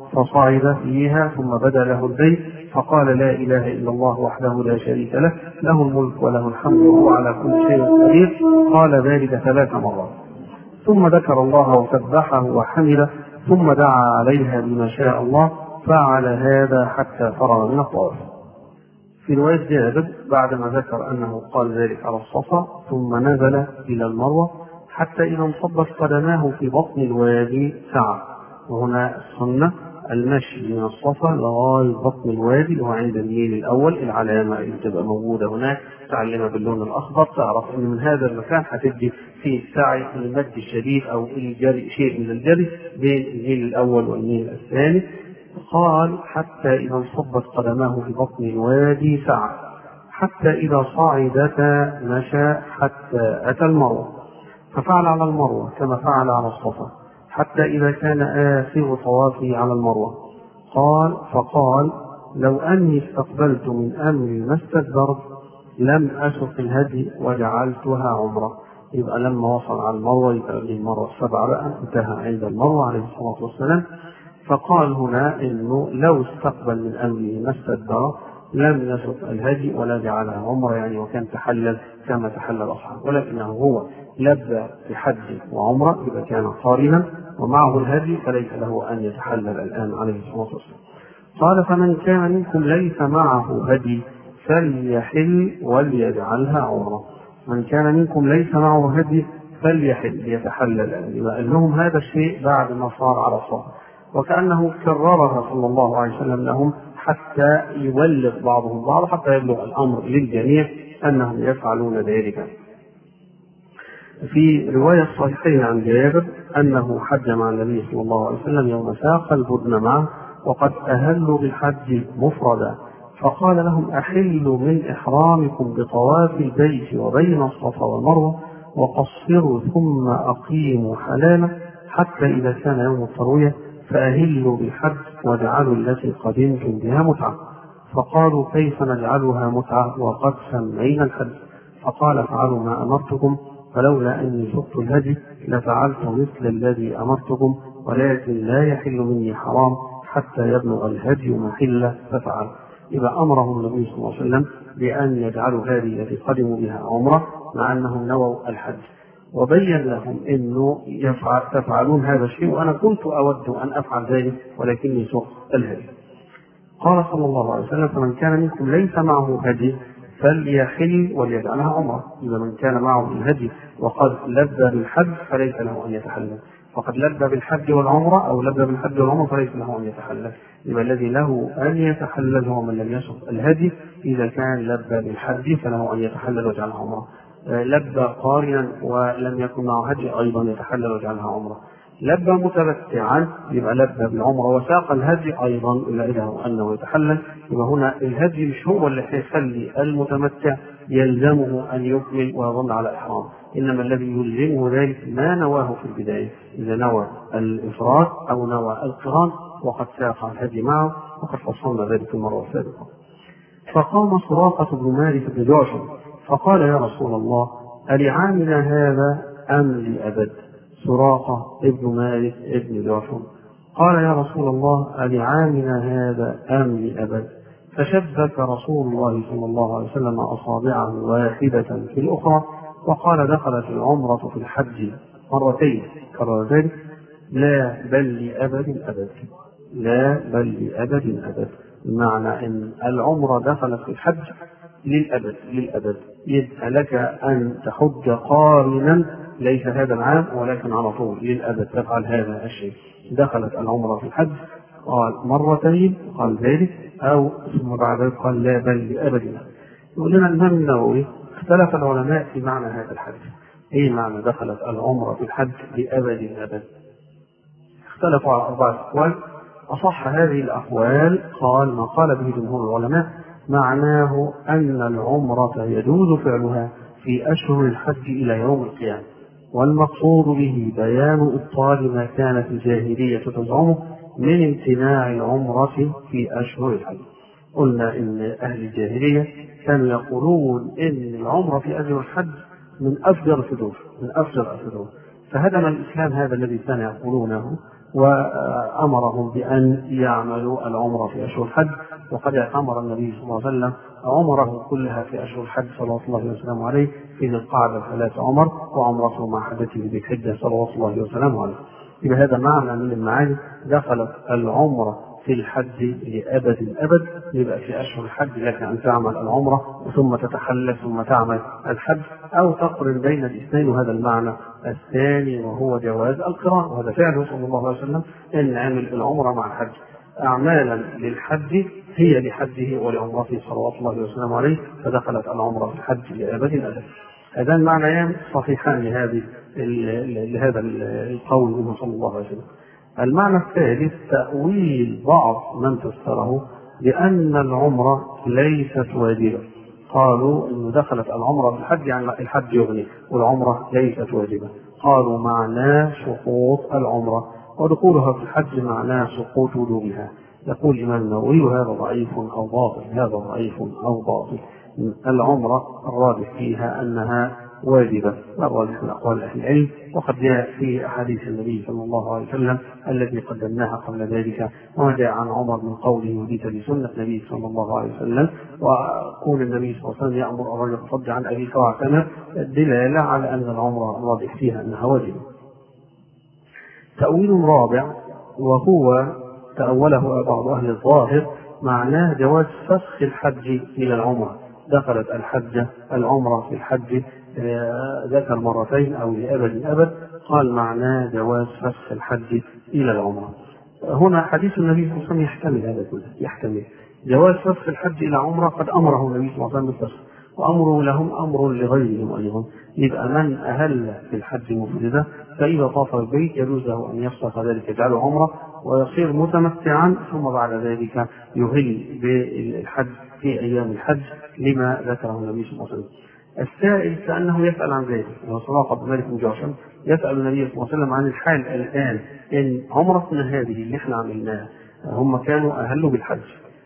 فصعد فيها ثم بدا له البيت فقال لا إله إلا الله وحده لا شريك له له الملك وله الحمد وهو على كل شيء قدير. قال ذلك ثلاث مرات ثم ذكر الله وسبحه وحمده ثم دعا عليها بما شاء الله. فعل هذا حتى فرغ من الطواف. في رواية جابر بعدما ذكر أنه قال ذلك على الصفا ثم نزل إلى المروة حتى إذا انصبت قدماه في بطن الوادي سعى. وهنا السنة المشي من الصفا لغاية بطن الوادي وهو عند النيل الأول، العلامة اللي تبقى موجودة هناك تعلمها باللون الأخضر، تعرف أن من هذا المكان هتدي في السعي المد الشديد أو الجري شيء من الجري بين النيل الأول والنيل الثاني. قال حتى إذا انصبت قدماه في بطن الوادي سعى حتى إذا صعدتا مشى حتى أتى المروة ففعل على المروة كما فعل على الصفا حتى إذا كان آخر طوافه على المروة. قال فقال لو أني استقبلت من أمري ما استدبرت لم أسق الهدي وجعلتها عمرة. يبقى لما وصل على المروة يبقى المروة السبعة بقى انتهى عند المروة عليه الصلاة والسلام. فقال هنا إنه لو استقبل من أمره ما استدبر لم يسق الهدي ولا جعلها عمرة، يعني وكان تحلل كما تحلل الأصحاب، ولكنه هو لبى بحج وعمرة يبقى كان قارنا ومعه الهدي فليس له أن يتحلل الآن عليه الصلاة والسلام. قال فمن كان منكم ليس معه هدي فليحل وليجعلها عمرة. من كان منكم ليس معه هدي فليحل يتحلل، يبقى لهم هذا الشيء بعد ما صار على الصفا، وكأنه كررها صلى الله عليه وسلم لهم حتى يبلغ بعضهم بعض حتى يبلغ الأمر للجميع أنهم يفعلون ذلك. في رواية الصحيحين عن جابر أنه حج مع النبي صلى الله عليه وسلم يوم ساق البدن معه وقد أهلوا بالحج مفردا، فقال لهم أحلوا من إحرامكم بطواف البيت وبين الصفا والمروة وقصروا ثم أقيموا حلالا حتى إذا كان يوم التروية فأهلوا بالحج واجعلوا التي قدمتم بها متعة. فقالوا كيف نجعلها متعة وقد سمينا الحج؟ فقال افعلوا ما أمرتكم فلولا أني سقت الهدي لفعلت مثل الذي أمرتكم ولكن لا يحل مني حرام حتى يبلغ الهدي محله ففعل. إذا أمرهم النبي صلى الله عليه وسلم بأن يجعلوا هذه التي قدموا بها عمرة مع أنهم نووا الحج، وبين لهم أنه يفعل تفعلون هذا الشيء وأنا كنت أود أن أفعل ذلك ولكني سقت الهدي. قال صلى الله عليه وسلم فمن كان منكم ليس معه هدي فليحل وليجعلها عمرة. إذا من كان معه الهدي وقد لبى بالحج فليس له أن يتحلل، وقد لبى بالحج والعمرة أو لبى بالحج والعمرة فليس له أن يتحلل. يبقى الذي له أن يتحلل هو من لم يسق الهدي، إذا كان لبى بالحج فله أن يتحلل ويجعلها عمرة. لبى قارنا ولم يكن معه هدي أيضا يتحلل ويجعلها عمرة. لبى متمتعا يبقى لبى بالعمرة وساق الهدي أيضا إلا له أنه يتحلل. يبقى هنا الهدي مش هو اللي هيخلي المتمتع يلزمه أن يكمل ويظل على إحرام، إنما الذي يلزمه ذلك ما نواه في البداية، إذا نوى الإفراد أو نوى القران وقد ساق الهدي معه، وقد فصلنا ذلك المرة السابقة. فقام سراقة بن مالك بن جعشم فقال يا رسول الله ألعامنا هذا أم لأبد؟ سراقة ابن مالك ابن جعشم قال يا رسول الله ألعامنا هذا أم لأبد؟ فشبك رسول الله صلى الله عليه وسلم أصابعه واحدة في الأخرى وقال دخلت العمرة في الحج مرتين كرر ذلك لا بل لأبد أبد، لا بل لأبد أبد، بمعنى أن العمرة دخلت في الحج للأبد للأبد. يبقى لك أن تحج قارنا ليس هذا العام ولكن على طول للأبد تفعل هذا الشيء. دخلت العمرة في الحج قال مرتين قال ذلك أو ثم بعد ذلك قال لا بل لأبد. يقول لنا الإمام النووي اختلف العلماء في معنى هذا الحديث، ايه معنى دخلت العمرة في الحج لأبد أبد؟ اختلفوا على أربعة أقوال. أصح هذه الأقوال قال ما قال به جمهور العلماء معناه أن العمرة يجوز فعلها في أشهر الحج إلى يوم القيامة، والمقصود به بيان إبطال ما كانت الجاهلية تزعمه من امتناع العمرة في أشهر الحج. قلنا إن أهل الجاهلية كانوا يقولون إن العمرة في أشهر الحج من أفجر الفجور من أفجر الفجور، فهدم الإسلام هذا الذي كان يقولونه وأمرهم بأن يعملوا العمرة في أشهر الحج. وقد اعتمر النبي صلى الله عليه وسلم عمره كلها في أشهر الحج صلوات الله وسلامه عليه في ذي القعدة ثلاث عمر، وعمرته مع حجته ذي الحجة صلوات الله وسلامه عليه. يبقى هذا معنى من المعاني، دخلت العمرة في الحج لأبد الأبد. يبقى في أشهر الحج لك أن تعمل العمرة ثم تتحلل ثم تعمل الحج، أو تقرن بين الاثنين. وهذا المعنى الثاني وهو جواز القران، وهذا فعله صلى الله عليه وسلم أن عمل العمرة مع الحج أعمالا للحج هي لحجه ولعمرته صلوات الله وسلامه عليه، فدخلت العمرة في الحج لأبد الأبد. هذا المعنيان صحيحان لهذه لهذا القول منه صلى الله عليه وسلم. المعنى الثالث تأويل بعض من فسره بأن العمرة ليست واجبة. قالوا إنه دخلت العمرة في الحج يعني الحج يغني والعمرة ليست واجبة. قالوا معناه سقوط العمرة، ودخولها في الحج معناه سقوط وجوبها. يقول الإمام النووي هذا ضعيف أو باطل، هذا ضعيف أو باطل. العمرة الراجح فيها أنها واجبة، الراجح من أقوال أهل العلم، وقد جاء في أحاديث النبي صلى الله عليه وسلم الذي قدمناها قبل ذلك، وما جاء عن عمر من قوله وديت لسنة النبي صلى الله عليه وسلم، وقول النبي صلى الله عليه وسلم يأمر الرجل يصد عن أبي فاعتمر، الدلالة على أن العمرة الراجح فيها أنها واجبة. تأويل رابع وهو تأوله بعض أهل الظاهر معناه جواز فسخ الحج إلى العمرة. دخلت الحج العمرة في الحج ذكر مرتين أو لأبد أبد، قال معناه جواز فسخ الحج إلى العمرة. هنا حديث النبي صلى الله عليه وسلم يحتمل هذا كله، يحتمل جواز فسخ الحج إلى عمرة. قد أمره النبي صلى الله عليه وسلم بالفسخ، وأمره لهم أمر لغيرهم أيضا. يبقى من أهل في الحج مفردا فإذا طاف البيت يجوز له أن يفسخ ذلك يجعله عمرة ويصير متمتعا، ثم بعد ذلك يهل بالحج في أيام الحج لما ذكره النبي صلى الله عليه وسلم. السائل كأنه يسأل عن ذلك، وصراحة بن مالك بن جعشم يسأل النبي صلى الله عليه وسلم عن الحال الآن، إن عمرتنا هذه اللي احنا عملناها هم كانوا أهلوا بالحج،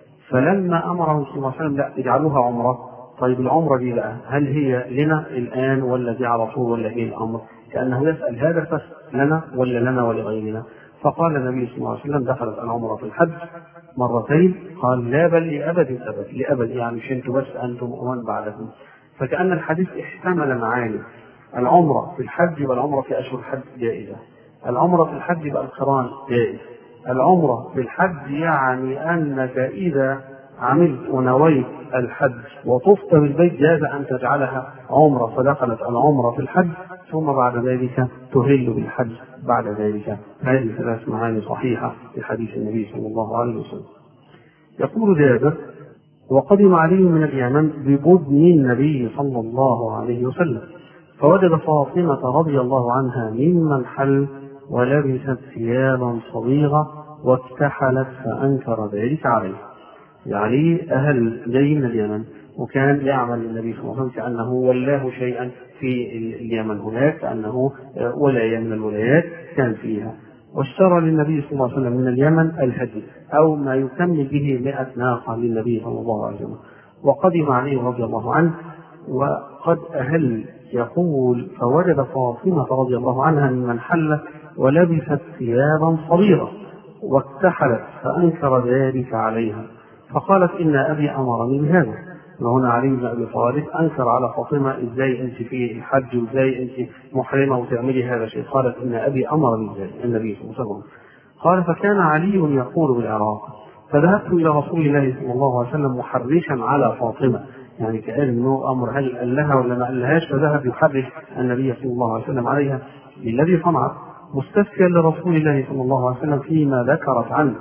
فلما أمرهم صلى الله عليه وسلم لا تجعلوها عمرة، طيب العمرة دي بقى هل هي لنا الآن ولا دي على طول ولا ايه الأمر؟ كأنه يسأل هذا فسخ لنا ولا لنا ولغيرنا. فقال النبي صلى الله عليه وسلم دخلت العمرة في الحج مرتين، قال لا بل لأبد أبد، لأبد يعني مش انتم بس أنتم ومن بعدكم. فكأن الحديث احتمل معاني، العمرة في الحج والعمرة في أشهر الحج جائزة، العمرة في الحج يبقى القران جائز، العمرة في الحج يعني أنك إذا عملت ونويت الحج وطفت بالبيت جاز أن تجعلها عمرة، فدخلت العمرة في الحج، ثم بعد ذلك تهل بالحج بعد ذلك. هذه ثلاث معاني صحيحة في حديث النبي صلى الله عليه وسلم. يقول جابر وقدم علي من اليمن ببدن النبي صلى الله عليه وسلم، فوجد فاطمة رضي الله عنها ممن حل ولبست ثيابا صبيغة واكتحلت فأنكر ذلك عليه. يعني أهل جاي من اليمن، وكان يعمل النبي صلى الله عليه وسلم كأنه ولاه شيئا في اليمن هناك، كأنه ولاية من الولايات كان فيها، واشترى للنبي صلى الله عليه وسلم من اليمن الهدي أو ما يكمل به مئة ناقة للنبي صلى الله عليه وسلم. وقدم عليه رضي الله عنه وقد أهل، يقول فوجد فاطمة رضي الله عنها ممن حل ولبست ثيابا صغيرة واكتحلت فأنكر ذلك عليها، فقالت إن أبي أمرني بهذا. وهنا علي بن أبي طالب أنكر على فاطمة إزاي أنت في الحج وإزاي أنت محرمة وتعملي هذا الشيء، قالت إن أبي أمرني بذلك النبي صلى الله عليه وسلم. قال فكان علي يقول بالعراق فذهبت إلى رسول الله صلى الله عليه وسلم محرشا على فاطمة، يعني كأنه أمر هل قال لها ولا ما قالهاش، فذهب يحرش النبي صلى الله عليه وسلم عليها بالذي صنعت، مستفتيا لرسول الله صلى الله عليه وسلم فيما ذكرت عنه،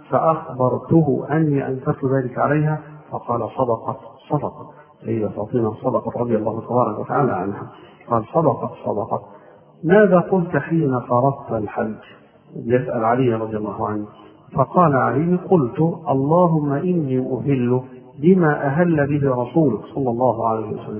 فأخبرته أني أنكرت ذلك عليها، فقال صدقت صدقت سيدة فاطمة صدقت رضي الله تبارك وتعالى عنها. قال صدقت صدقت ماذا قلت حين فرضت الحج؟ يسأل علي رضي الله عنه، فقال علي قلت اللهم إني أهل بما أهل به رسولك صلى الله عليه وسلم.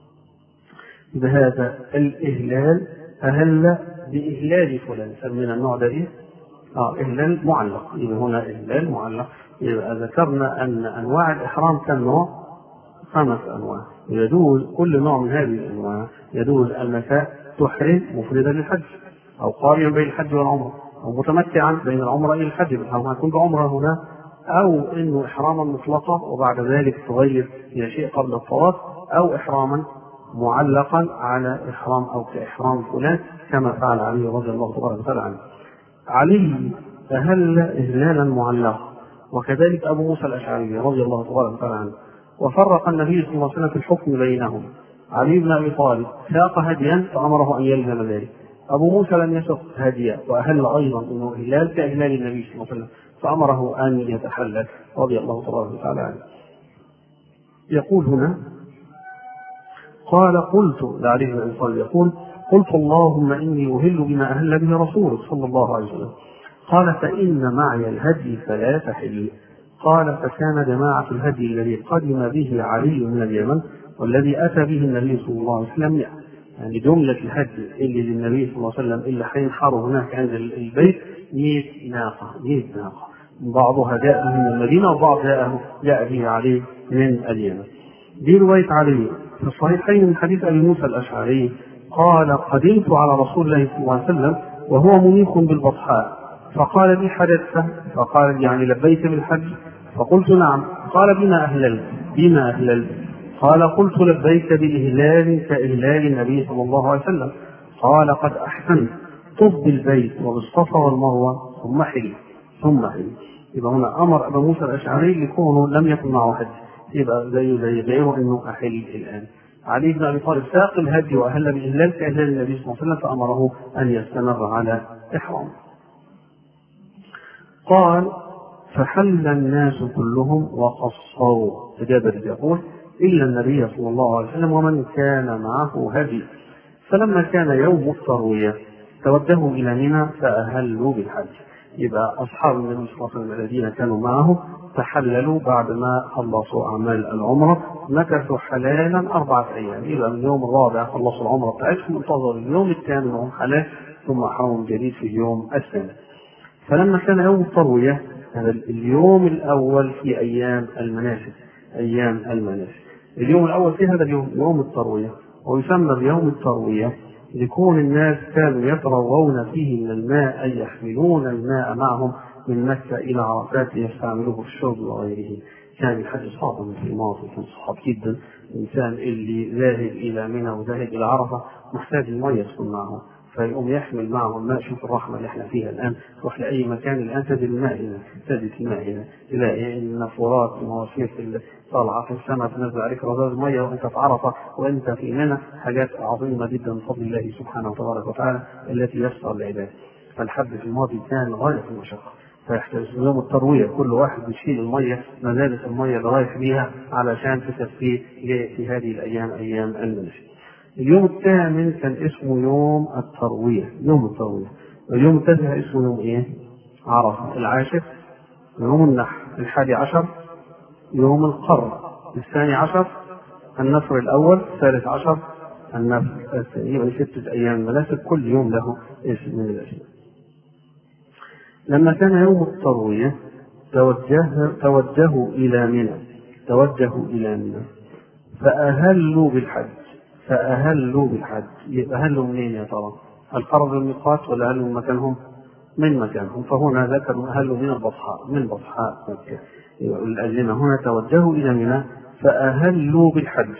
بهذا الإهلال أهل بإهلال فلان من النوع ده إيه؟ آه إهلال معلق، إذا هنا إهلال معلق. إذا ذكرنا أن أنواع الإحرام كم نوع؟ خمس أنواع، يجوز كل نوع من هذه الأنواع، يجوز أنك تحرم مفردا للحج أو قارنا بين الحج والعمرة، أو متمتعا بين العمرة إلى الحج، أو هيكون بعمرة هنا، أو إنه إحراما مطلقا وبعد ذلك تغير إلى شيء قبل الطواف، أو إحراما معلقا على إحرام أو كإحرام فلان كما فعل علي رضي الله تبارك وتعالى عنه. علي أهل إهلالا معلقا، وكذلك أبو موسى الأشعري رضي الله تبارك وتعالى عنه، وفرق النبي صلى الله عليه وسلم في الحكم بينهم. علي بن أبي طالب ساق هديا فأمره أن يلزم ذلك، أبو موسى لم يسق هديا وأهل أيضا إنه إهلال كإهلال النبي صلى الله عليه وسلم فأمره أن يتحلل رضي الله تبارك وتعالى عنه. يقول هنا قال قلت لعلي بن أبي طالب يقول قلت اللهم إني أهل بما أهل به رسولك صلى الله عليه وسلم. قال فإن معي الهدي فلا تحل. قال فكان جماعة الهدي الذي قدم به علي من اليمن والذي أتى به النبي صلى الله عليه وسلم، يعني جملة الهدي اللي للنبي صلى الله عليه وسلم اللي حينحروا هناك عند البيت مئة ناقة مئة ناقة، بعضها جاء من المدينة وبعض جاء جاء به علي من اليمن. دي رواية علي في الصحيحين من حديث أبي موسى الأشعري قال قدمت على رسول الله صلى الله عليه وسلم وهو منيخ بالبطحاء، فقال لي حدثت؟ فقال يعني لبيت بالحج؟ فقلت نعم. قال بما أهللت؟ بما أهللت؟ قال قلت لبيت بإهلال كإهلال النبي صلى الله عليه وسلم. قال قد أحسنت، طف بالبيت وبالصفا والمروة ثم حل ثم حل. يبقى هنا أمر أبو موسى الأشعري لكونه لم يكن معه حج، يبقى زي زي غيره إنه أحل الآن. علي بن أبي طالب ساق الهدي وأهل بإهلال كإهلال النبي صلى الله عليه وسلم فأمره أن يستمر على إحرام. قال فحل الناس كلهم وقصروا، فجابر يقول إلا النبي صلى الله عليه وسلم ومن كان معه هدي. فلما كان يوم التروية توجهوا إلى منى فأهلوا بالحج. يبقى أصحاب النبي صلى الله عليه وسلم الذين كانوا معه تحللوا بعدما خلصوا أعمال العمرة، مكثوا حلالا أربعة أيام، يبقى من اليوم الرابع خلصوا العمرة بتاعتهم، انتظروا اليوم الثامن وهم حلال، ثم أحرموا جديد في اليوم الثاني. فلما كان يوم التروية هذا اليوم الأول في أيام المناسك، أيام المناسك اليوم الأول في هذا اليوم يوم التروية، ويسمى بيوم التروية لكون الناس كانوا يتروون فيه من الماء، أي يحملون الماء معهم من مكة إلى عرفات يستعملوه في الشرب وغيره. كان الحج صعب في الماضي، كان صعب جدا. الإنسان اللي ذاهب إلى منى وذاهب إلى عرفة محتاج المية تكون معه، فيقوم يحمل معه الماء. شوف الرحمة اللي احنا فيها الآن، تروح لأي مكان الآن تجد الماء هنا، تجد الماء هنا، تلاقي النافورات مواسير طالعة في السماء تنزل عليك رذاذ مية وأنت في عرفة وأنت في منى، حاجات عظيمة جدا من فضل الله سبحانه وتبارك وتعالى التي يسر العباد. فالحج في الماضي كان غاية في المشقة، فيحتاج يوم التروية كل واحد يشيل المية، مزادة المية اللي رايح بيها علشان تكفيه في هذه الأيام أيام المناسك. اليوم الثامن كان اسمه يوم التروية، يوم التروية. اليوم التاسع اسمه يوم ايه؟ عرفة. العاشر يوم النحر. الحادي عشر يوم القر. الثاني عشر النفر الأول. الثالث عشر النفر الثاني. يعني ستة أيام مناسك كل يوم له اسم من الأسماء. لما كان يوم التروية توجه توجهوا إلى منى توجهوا إلى منى فأهلوا بالحج. فأهلوا بالحج يبقى أهلوا منين يا ترى؟ القرب الميقات ولا أهلوا من مكانهم؟ من مكانهم. فهنا ذكروا أهلوا من البطحاء، من بطحاء مكة. لأجلنا هنا توجهوا إلى منى فأهلوا بالحج.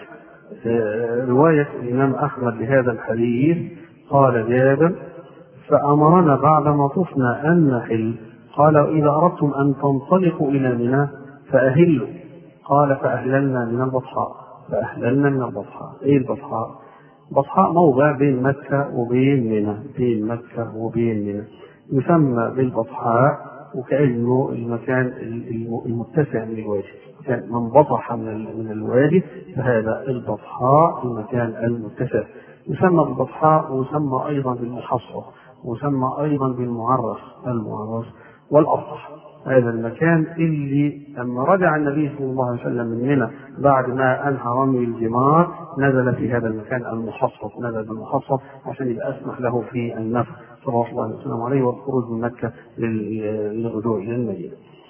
رواية الإمام أحمد لهذا الحديث قال جابر فأمرنا بعدما طفنا أن نحل، قال إذا أردتم أن تنطلقوا إلى منى فأهلوا. قال فأهللنا من البطحاء فأهللنا من البطحاء. إيه البطحاء؟ بطحاء موضع بين مكة وبين منى، بين مكة وبين منى، يسمى بالبطحاء وكأنه المكان المتسع من الوادي، كان من بطح من الوادي فهذا البطحاء المكان المتسع. يسمى بالبطحاء ويسمى أيضا بالمحصة ويسمى أيضا بالمعرس، المعرس والأبطح. هذا المكان اللي لما رجع النبي صلى الله عليه وسلم من منى بعد ما أنهى رمي الجمار نزل في هذا المكان المحصص، نزل بالمحصص عشان يبقى أسمح له في النفر صلى الله عليه وسلم عليه والخروج من مكة للرجوع إلى المدينة.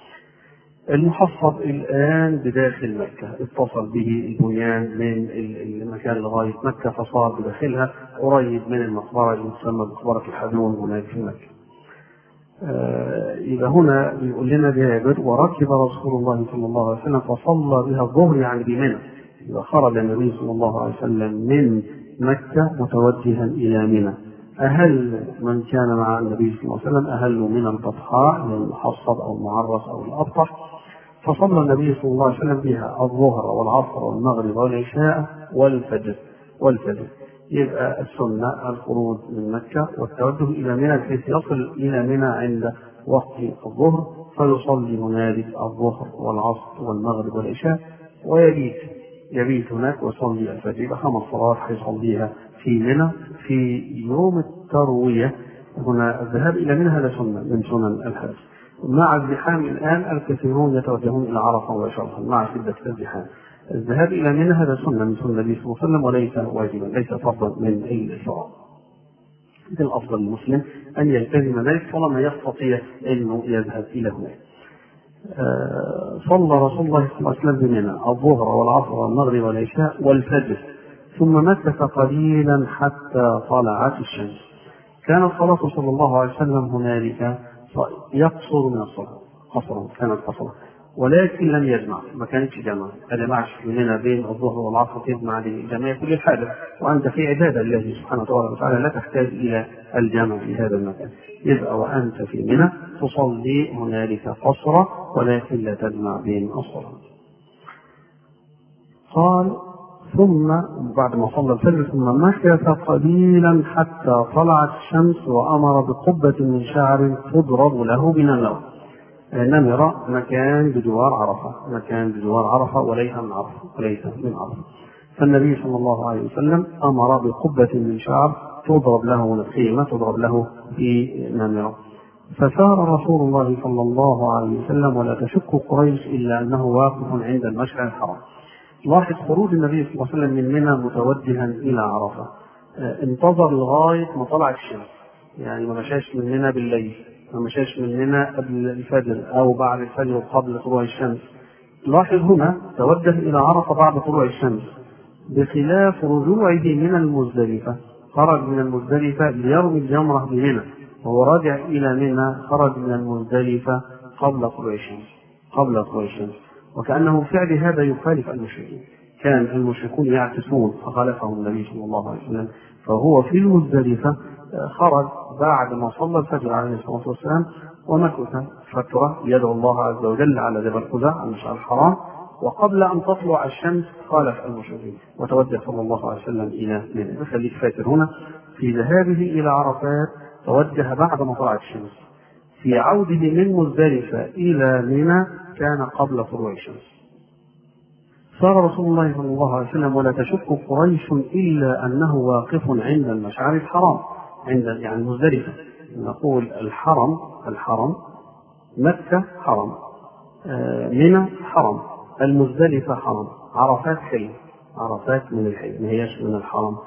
المحصب الآن بداخل مكة، اتصل به البنيان من المكان لغاية مكة فصار بداخلها قريب من المقبرة المسمى بمقبرة الحدون هناك في مكة. يبقى هنا بيقول لنا جابر وركب رسول الله صلى الله عليه وسلم فصلى بها الظهر يعني بمنى. يبقى خرج النبي صلى الله عليه وسلم من مكة متوجها إلى منى. أهل من كان مع النبي صلى الله عليه وسلم أهلوا من البطحاء من المحصب أو المعرس أو الأبطح، فصلى النبي صلى الله عليه وسلم بها الظهر والعصر والمغرب والعشاء والفجر والفجر. يبقى السنة الخروج من مكة والتوجه إلى منى بحيث يصل إلى منى عند وقت الظهر فيصلي هنالك الظهر والعصر والمغرب والعشاء ويبيت يبيت هناك ويصلي الفجر. يبقى خمس صلوات حيصليها في منى في يوم التروية. هنا الذهاب إلى منى هذا سنة من سنن الحج. مع الزحام الآن الكثيرون يتوجهون إلى عرفة ويشرفا مع شدة الزحام. الذهاب إلى منى هذا سنة من سنة النبي صلى الله عليه وسلم وليس واجبا، ليس فرضا من الشرع. إذا الأفضل للمسلم أن يلتزم ذلك طالما يستطيع أنه يذهب إلى هناك. آه صلى رسول الله صلى الله عليه وسلم بمنى الظهر والعصر والمغرب والعشاء والفجر ثم مكث قليلا حتى طلعت الشمس. كان الصلاة صلى الله عليه وسلم هنالك يقصر من الصلاة قصرا، كانت قصرا ولكن لم يجمع، ما كانتش جمع، ما جمعش مننا بين الظهر والعصر تجمع لجميع كل الحاجة، وأنت في عبادة لله سبحانه وتعالى لا تحتاج إلى الجمع في هذا المكان. يبقى وأنت في منى تصلي هنالك قصرا ولكن لا تجمع بين الصلاة. قال ثم بعد ما صلى الفجر ثم مكث قليلا حتى طلعت الشمس وأمر بقبة من شعر تضرب له بنمر. نمر مكان بجوار عرفة، مكان بجوار عرفة وليس من عرفة وليس من عرفة. فالنبي صلى الله عليه وسلم أمر بقبة من شعر تضرب له خيمة تضرب له في نمر. فسار رسول الله صلى الله عليه وسلم ولا تشك قريش إلا أنه واقف عند المشعر الحرام. لاحظ خروج النبي صلى الله عليه وسلم من منى متوجها إلى عرفة، انتظر لغاية ما طلعت الشمس، يعني ما مشاش من منى بالليل، ما مشاش من منى قبل الفجر أو بعد الفجر قبل طلوع الشمس. لاحظ هنا توجه إلى عرفة بعد طلوع الشمس، بخلاف رجوعه من المزدلفة. خرج من المزدلفة ليرمي الجمرة بمنى وهو راجع إلى منى خرج من المزدلفة قبل طلوع الشمس قبل طلوع الشمس وكأنه فعل هذا يخالف المشركين. كان المشركون يعكسون فخالفهم النبي صلى الله عليه وسلم، فهو في المزدلفة خرج بعد ما صلى الفجر عليه الصلاة والسلام ومكث فترة يدعو الله عز وجل على جبل قزع على المشعر الحرام، وقبل أن تطلع الشمس خالف المشركين وتوجه صلى الله عليه وسلم إلى منى. خليك فاكر هنا في ذهابه إلى عرفات توجه بعد ما طلعت الشمس، في عوده من مزدلفة إلى منى كان قبل طلوع الشمس. صار رسول الله صلى الله عليه وسلم ولا تشك قريش إلا أنه واقف عند المشعر الحرام، عند يعني مزدلفة. نقول الحرم الحرم مكة حرم، منى حرم، المزدلفة حرم، عرفات حلم، عرفات من الحلم ما هيش من الحرم.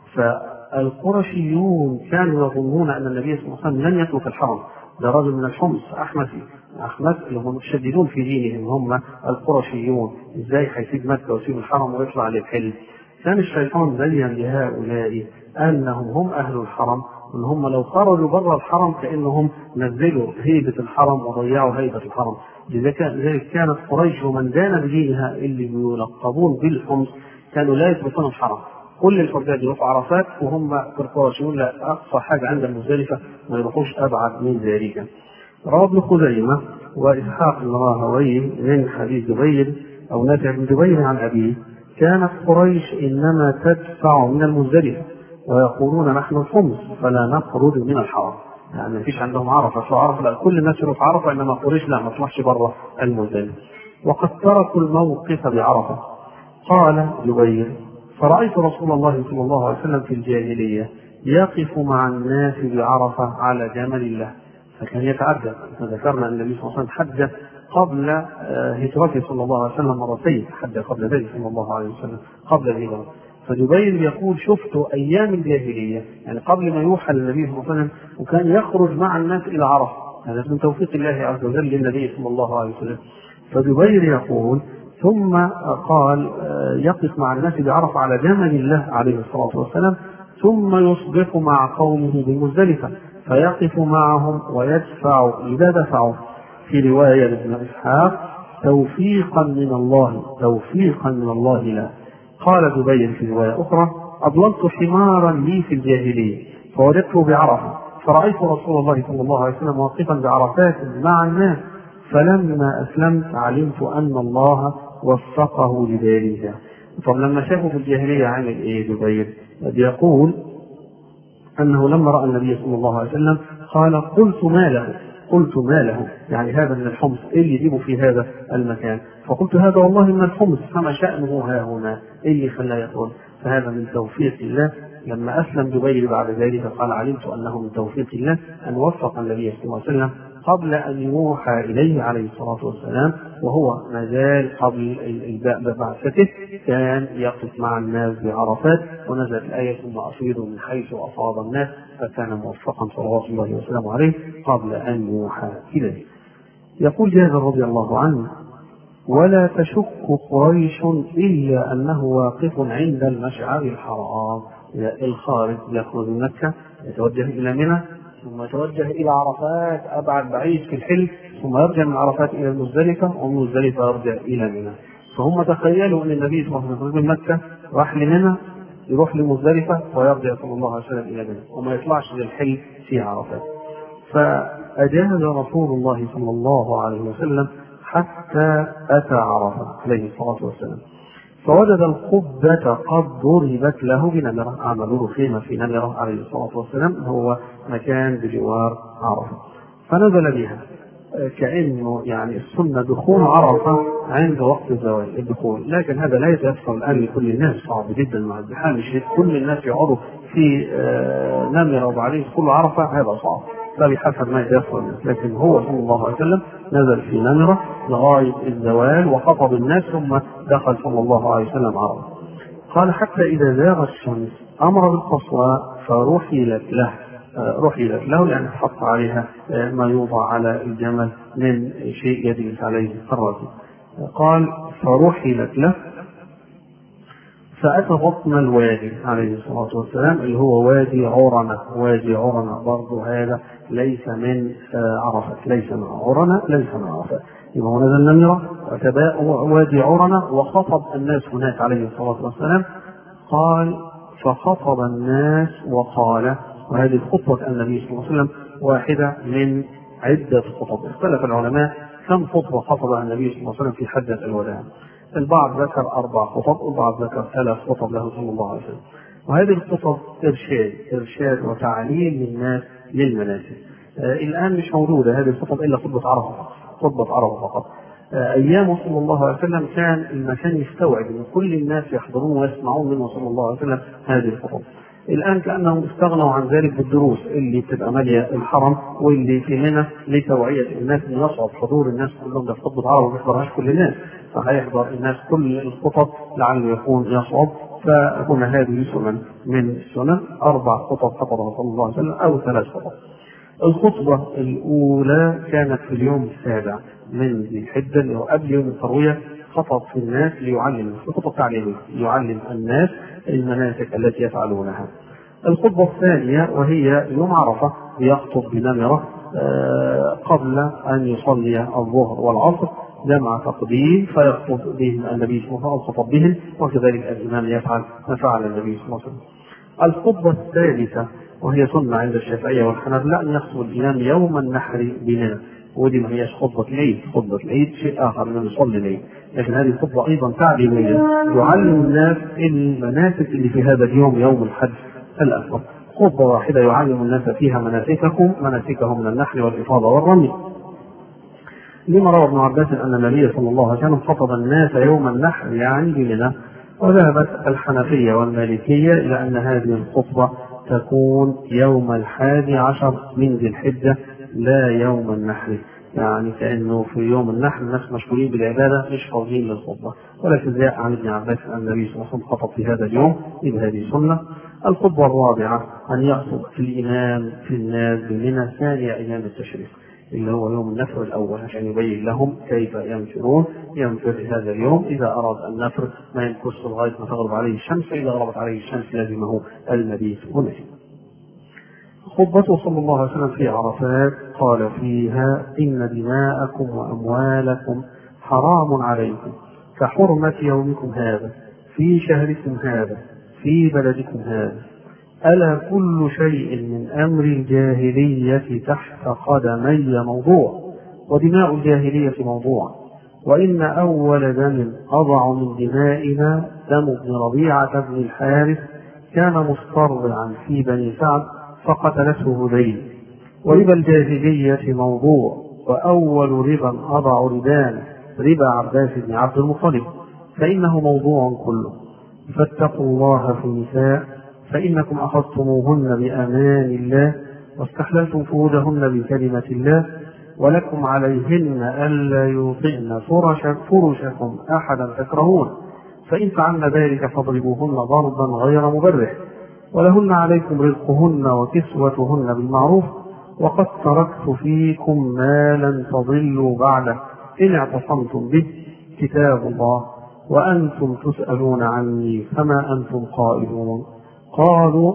فالقرشيون كانوا يظنون أن النبي صلى الله عليه وسلم لن يترك الحرم. ده رجل من الحمص أحمسي، أحمس اللي هم متشددون في دينهم هم القرشيون، إزاي هيسيب مكة ويسيب الحرم ويطلع للحلم؟ كان الشيطان زين لهؤلاء أنهم هم أهل الحرم، ان هم لو خرجوا بره الحرم كانهم نزلوا هيبه الحرم وضيعوا هيبه الحرم. لذلك كانت قريش ومن دان بدينها اللي يلقبون بالحمص كانوا لا يتركون الحرم. كل الحجاج يروحوا عرفات وهم القرشيون لا، اقصى حاجه عند المزدلفه ما يروحوش ابعد من ذلك. روى ابن خزيمه واسحاق بن راهويه من حديث جبير او نافع بن جبير عن ابيه كانت قريش انما تدفع من المزدلفه ويقولون نحن الحمص فلا نخرج من الحرم، يعني مفيش عندهم عرفه، فعرفه لا كل الناس يروح عرفه انما قريش لا ما تروحش بره المزدلفه. وقد تركوا الموقف بعرفه. قال جبير فرأيت رسول الله صلى الله عليه وسلم في الجاهليه يقف مع الناس بعرفه على جمل الله، فكان يتعجب. ذكرنا ان النبي صلى الله عليه وسلم حج قبل هجرته صلى الله عليه وسلم مرتين، حج قبل ذلك صلى الله عليه وسلم قبل الهجره. فجبير يقول شفت أيام الجاهلية يعني قبل ما يوحى للنبي صلى الله عليه وسلم وكان يخرج مع الناس إلى عرفة، هذا من توفيق الله عز وجل للنبي صلى الله عليه وسلم. فجبير يقول ثم قال يقف مع الناس بعرفة على جمل الله عليه الصلاة والسلام، ثم يصبح مع قومه بمزدلفة فيقف معهم ويدفع إذا دفعوا. في رواية لابن إسحاق توفيقا من الله توفيقا من الله له. قال جبير في رواية أخرى أضللت حمارا لي في الجاهلية فوجدته بعرفة فرأيت رسول الله صلى الله عليه وسلم واقفا بعرفات مع الناس فلما أسلمت علمت أن الله وفقه لذلك. طب لما شافوا في الجاهلية عمل إيه جبير؟ بيقول أنه لما رأى النبي صلى الله عليه وسلم قال قلت ما له قلت ما له يعني هذا من الحمص إيه اللي يجيبه في هذا المكان؟ فقلت هذا والله من الحمص فما شأنه ها هنا إيه اللي خلاه يقول؟ فهذا من توفيق الله. لما أسلم جبير بعد ذلك قال علمت أنه من توفيق الله أن وفق النبي صلى الله عليه وسلم قبل أن يوحى إليه عليه الصلاة والسلام وهو ما زال قبل بعثته كان يقف مع الناس بعرفات ونزلت الآية ثم أفيضوا من حيث أفاض الناس فكان موفقا صلوات الله وسلامه عليه قبل أن يوحى إليه. يقول جابر رضي الله عنه ولا تشك قريش إلا أنه واقف عند المشعر الحرام. الخارج يخرج من مكة يتوجه إلى منى ثم يتوجه إلى عرفات أبعد بعيد في الحل ثم يرجع من عرفات إلى المزدلفة ومن المزدلفة يرجع إلى منى. فهم تخيلوا أن النبي صلى الله عليه وسلم من مكة راح لمنى يروح للمزدلفة ويرجع صلى الله عليه وسلم إلى منى وما يطلعش للحل في عرفات. فأجاز رسول الله صلى الله عليه وسلم حتى أتى عرفة عليه الصلاة والسلام فوجد القبة قد ضربت له بنمرة. عملوا له خيمة في نمرة عليه الصلاة والسلام هو مكان بجوار عرفة فنزل بها كأنه يعني السنة دخول عرفة عند وقت الزوال الدخول، لكن هذا لا يتيسر الآن لكل الناس صعب جدا مع الزحام الشديد كل الناس يقعدوا في نمرة وبعدين يدخلوا عرفة هذا صعب فبحسب ما يتيسر الناس. لكن هو صلى الله عليه وسلم نزل في نمرة لغاية الزوال وخطب الناس ثم دخل صلى الله عليه وسلم عرفة. قال حتى إذا زاغ الشمس أمر بالقصوى فرحلت له رحلت له لأن حط عليها ما يوضع على الجمل من شيء يجلس عليه الراكب. قال فرحلت له فأتى بطن الوادي عليه الصلاة والسلام اللي هو وادي عرنة. وادي عرنة برضه هذا ليس من عرفة ليس من عرنة ليس من عرفة يبقى هو نزل نمرة وتباء وادي عرنة وخطب الناس هناك عليه الصلاة والسلام. قال فخطب الناس وقال وهذه خطبة النبي صلى الله عليه وسلم واحدة من عدة خطب. اختلف العلماء كم خطبة خطبها النبي صلى الله عليه وسلم في حجة الوداع. البعض ذكر أربع خطب والبعض ذكر ثلاث خطب له صلى الله عليه وسلم. وهذه الخطب إرشاد إرشاد وتعليم للناس للمناسك. آه الآن مش موجودة هذه الخطب إلا خطبة عرفة فقط خطبة عرفة فقط. آه أيامه صلى الله عليه وسلم كان المكان يستوعب أن كل الناس يحضرون ويسمعون منه صلى الله عليه وسلم هذه الخطب. الآن كأنهم استغنوا عن ذلك بالدروس اللي بتبقى مالية الحرم واللي في منى لتوعية الناس ان يصعب حضور الناس كلهم. ده في خطبة عرفة ما يحضرهاش كل الناس فهيحضر الناس كل الخطب لعله يكون يصعب. فهنا هذه سنن من السنن أربع خطب خطبها صلى الله عليه وسلم أو ثلاث خطب. الخطبة الأولى كانت في اليوم السابع من ذي الحجة اللي هو قبل يوم التروية خطب في الناس ليعلم الخطبة تعليمية يعلم الناس المناسك التي يفعلونها. الخطبة الثانية وهي يوم عرفة يخطب بنمرة قبل أن يصلي الظهر والعصر جمع تقديم فيخطب بهم النبي صلى الله عليه وسلم خطب بهم وكذلك الإمام يفعل ما فعل النبي صلى الله عليه وسلم. الخطبة الثالثة وهي سنة عند الشافعية والحنابلة أن يخطب الإمام يوم النحر بمنى ودي ما هيش خطبة العيد. خطبة العيد شيء آخر من يصلي العيد لكن هذه الخطبة أيضا تعليمية يعلم الناس المناسك اللي في هذا اليوم يوم الحج الأكبر. خطبة واحدة يعلم الناس فيها مناسككم مناسكهم من النحر والإفاضة والرمي. لما روى ابن عباس أن النبي صلى الله عليه وسلم خطب الناس يوم النحر يعني بمنى. وذهبت الحنفية والمالكية إلى أن هذه الخطبة تكون يوم الحادي عشر من ذي الحجة لا يوم النحر يعني كأنه في يوم النحر الناس مشغولين بالعبادة مش فاضيين للخطبة. ولكن جاء عن ابن عباس أن النبي صلى الله عليه وسلم خطب في هذا اليوم إذا هذه سنة. الخطبة الرابعة أن يخطب الإمام في الناس بمنى ثاني أيام التشريق اللي هو يوم النفر الأول عشان يبين لهم كيف ينفرون ينفر هذا اليوم، إذا أراد أن نفر ما ينكس لغاية ما تغرب عليه الشمس، إذا غربت عليه الشمس لازمه المبيت والنشيد. خطبته صلى الله عليه وسلم في عرفات قال فيها: إن دماءكم وأموالكم حرام عليكم كحرمة يومكم هذا في شهركم هذا في بلدكم هذا. ألا كل شيء من أمر الجاهلية تحت قدمي موضوع، ودماء الجاهلية موضوع، وإن أول دم أضع من دمائنا دم ابن ربيعة بن الحارث كان مسترضعا في بني سعد فقتلته هذيل. وربا الجاهلية موضوع، وأول ربا أضع ربان ربا عباس بن عبد المطلب، فإنه موضوع كله. فاتقوا الله في النساء فإنكم أخذتموهن بأمان الله واستحللتم فروجهن بكلمة الله، ولكم عليهن ألا يوطئن فرشكم أحدا تكرهون، فإن فعلن ذلك فاضربوهن ضربا غير مبرح، ولهن عليكم رزقهن وكسوتهن بالمعروف، وقد تركت فيكم ما لن تضلوا بعده إن اعتصمتم به، كتاب الله، وأنتم تسألون عني فما أنتم قائلون. قالوا: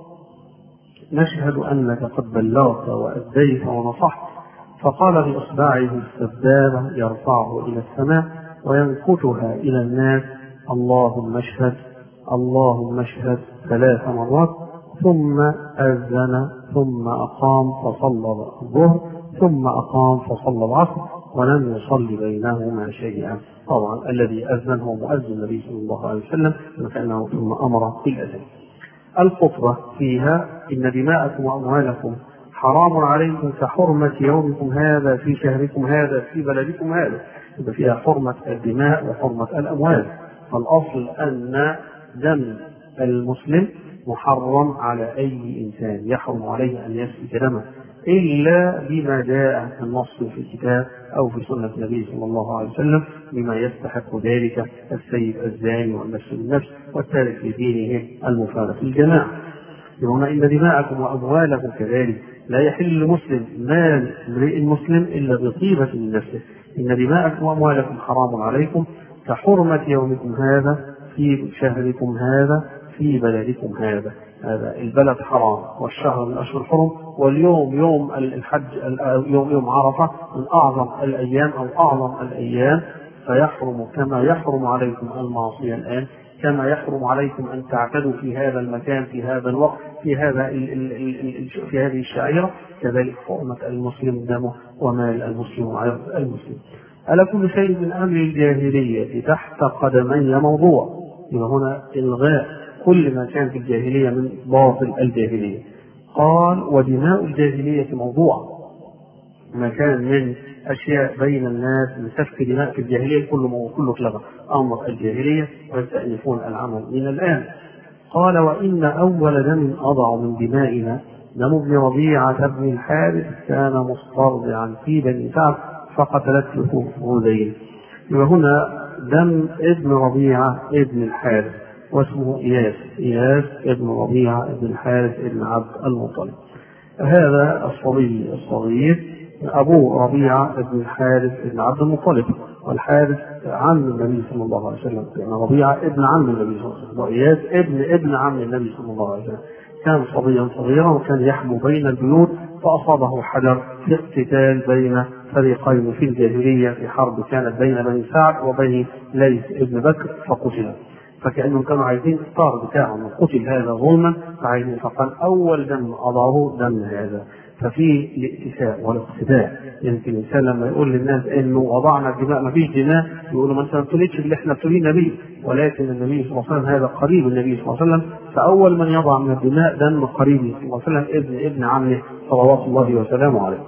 نشهد أنك قد بلغت وأديت ونصحت. فقال بإصبعه السبابة يرفعه إلى السماء وينكتها إلى الناس: اللهم اشهد اللهم اشهد ثلاث مرات، ثم أذن ثم أقام فصلى الظهر ثم أقام فصلى العصر، ولم يصلي بينهما شيئا. طبعا الذي أذن هو مؤذن النبي صلى الله عليه وسلم، فكأنه ثم أمر بالأذان. الخطبة فيها: إن دماءكم وأموالكم حرام عليكم كحرمة يومكم هذا في شهركم هذا في بلدكم هذا. يبقى فيها حرمة الدماء وحرمة الأموال. فالأصل أن دم المسلم محرم على أي إنسان، يحرم عليه أن يسفك دمه إلا بما جاء النص في الكتاب أو في سنة النبي صلى الله عليه وسلم بما يستحق ذلك السيد الزاني والنفس بالنفس والتارك في دينه المفارق الجماعة. يقولون: إن دماءكم وأموالكم كذلك لا يحل لمسلم مال امرئ مسلم إلا بطيبة من نفسه. إن دماءكم وأموالكم حرام عليكم كحرمة يومكم هذا في شهركم هذا في بلدكم هذا. هذا البلد حرام والشهر من أشهر الحرم، واليوم يوم الحج يوم يوم عرفة من أعظم الأيام أو أعظم الأيام، فيحرم كما يحرم عليكم المعصية الآن، كما يحرم عليكم أن تعتدوا في هذا المكان في هذا الوقت في هذا ال ال ال في هذه الشعيرة، كذلك حرمة المسلم دمه ومال المسلم وعرض المسلم. ألا كل شيء من أمر الجاهلية تحت قدمي موضوع. يبقى هنا إلغاء كل ما كان في الجاهلية من باطل الجاهلية. قال: ودماء الجاهلية موضوع، ما كان من أشياء بين الناس من سفك دماء في الجاهلية كله كله اتلغى، أمر الجاهلية ويستأنفون العمل من الآن. قال: وإن أول دم أضع من دمائنا دم ابن ربيعة بن الحارث كان مسترضعا في بني سعد فقتلته هذيل. وهنا دم ابن ربيعة ابن الحارث واسمه إياس إياس ابن ربيعة ابن الحارث ابن عبد المطلب. هذا الصبي الصغير أبوه ربيعة ابن الحارث ابن عبد المطلب، والحارث عم النبي صلى الله عليه وسلم، يعني ربيعة ابن عم النبي صلى الله عليه وسلم، وإياس ابن ابن عم النبي صلى الله عليه وسلم. كان صبيا صغيرا وكان يحمو بين البيوت، فأصابه حجر في اقتتال بين فريقين في الجاهلية في حرب كانت بين بني سعد وبني ليث ابن بكر فقتل. فكأنهم كانوا عايزين الطار بتاعهم، قتل هذا ظلما فعايزين، فقال أول دم أضعه دم هذا. ففي الاتساء والاقتداء. يمكن الإنسان لما يقول للناس إنه وضعنا الدماء ما فيش دماء، يقولوا ما أنت ما بتقولش اللي إحنا بتقولين نبي، ولكن النبي صلى الله عليه وسلم هذا قريب النبي صلى الله عليه وسلم، فأول من يضع من الدماء دم قريبه صلى الله عليه وسلم ابن ابن عمه صلوات الله وسلامه عليه.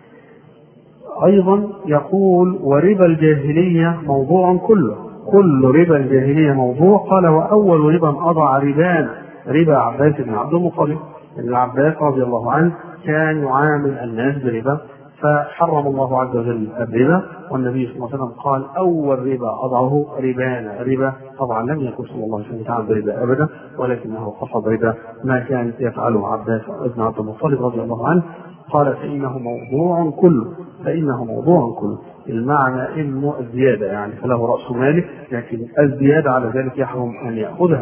أيضا يقول: وربا الجاهلية موضوع كله، كل ربا الجاهلية موضوع. قال: وأول ربا أضع ربان ربا عباس بن عبد المطلب. ابن عباس رضي الله عنه كان يعامل الناس بربا، فحرم الله عز وجل الربا، والنبي صلى الله عليه وسلم قال: أول ربا أضعه ربان ربا. طبعا لم يكن صلى الله عليه وسلم يتعامل بربا أبدا، ولكنه قصد ربا ما كان يفعله عباس بن عبد المطلب رضي الله عنه. قال: فإنه موضوع كله، فإنه موضوع كله. المعنى إنه الزيادة يعني فله رأس ماله، لكن الزيادة على ذلك يحرم أن يأخذها.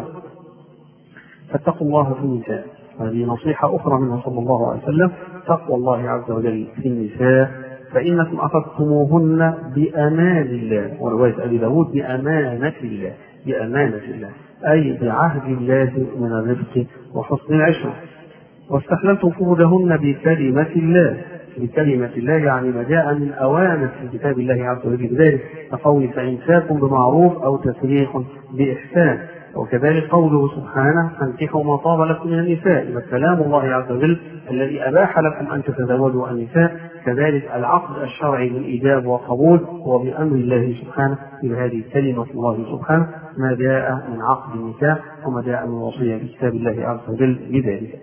فاتقوا الله في النساء. هذه نصيحة أخرى منه صلى الله عليه وسلم، تقوى الله عز وجل في النساء، فإنكم أخذتموهن بأمان الله، ورواية أبي داود بأمانة الله، بأمانة الله أي بعهد الله من الرفق وحسن العشرة، واستحللتم فروجهن بكلمة الله. بكلمة الله يعني ما جاء من أوامر في كتاب الله عز وجل بذلك، كقول فإمساك بمعروف أو تسريح بإحسان، وكذلك قوله سبحانه فانكحوا ما طاب لكم من النساء، كلام الله عز وجل الذي أباح لكم أن تتزوجوا النساء، كذلك العقد الشرعي بالإيجاب والقبول هو بأمر الله سبحانه، بهذه كلمة الله سبحانه ما جاء من عقد النكاح وما جاء من وصية بكتاب الله عز وجل بذلك.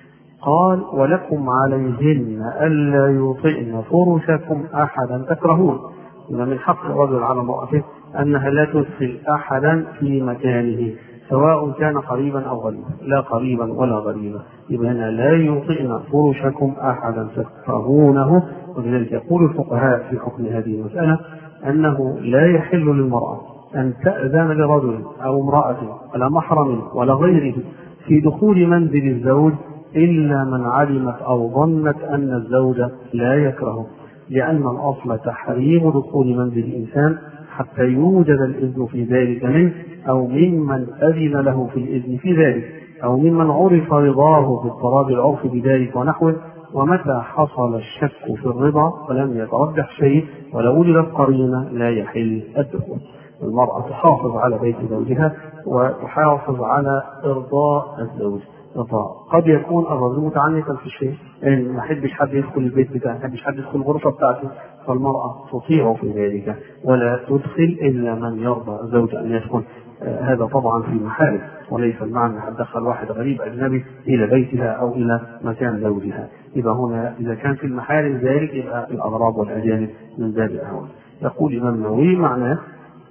قال ولكم عليهن ألا يطئن فرشكم أحدا تكرهون، إن من حق الرجل على امرأته أنها لا تدخل أحدا في مكانه سواء كان قريبا أو غريبا، لا قريبا ولا غريبا، إذا لا يطئن فرشكم أحدا تكرهونه. ولذلك يقول الفقهاء في حكم هذه المسألة أنه لا يحل للمرأة أن تأذن لرجل أو امرأة ولا محرم ولا غيره في دخول منزل الزوج إلا من علمت أو ظنت أن الزوج لا يكرهه، لأن الأصل تحريم دخول منزل الإنسان حتى يوجد الإذن في ذلك منه أو ممن أذن له في الإذن في ذلك أو ممن عرف رضاه باضطراب العرف بذلك ونحوه. ومتى حصل الشك في الرضا ولم يترجح شيء ولو وجدت قرينة لا يحل الدخول. المرأة تحافظ على بيت زوجها وتحافظ على إرضاء الزوج. قد يكون الرجل متعنتا في الشيء، إن ما يحبش حد يدخل البيت بتاعه، ما يحبش حد يدخل الغرفة بتاعته، فالمرأة تطيع في ذلك ولا تدخل إلا من يرضى الزوج أن يدخل. آه هذا طبعا في محارم، وليس المعنى أن تدخل واحد غريب أجنبي إلى بيتها أو إلى مكان زوجها. إذا هنا إذا كان في المحارم ذلك يبقى الأغراب والأجانب من باب أهون. يقول الإمام النووي معناه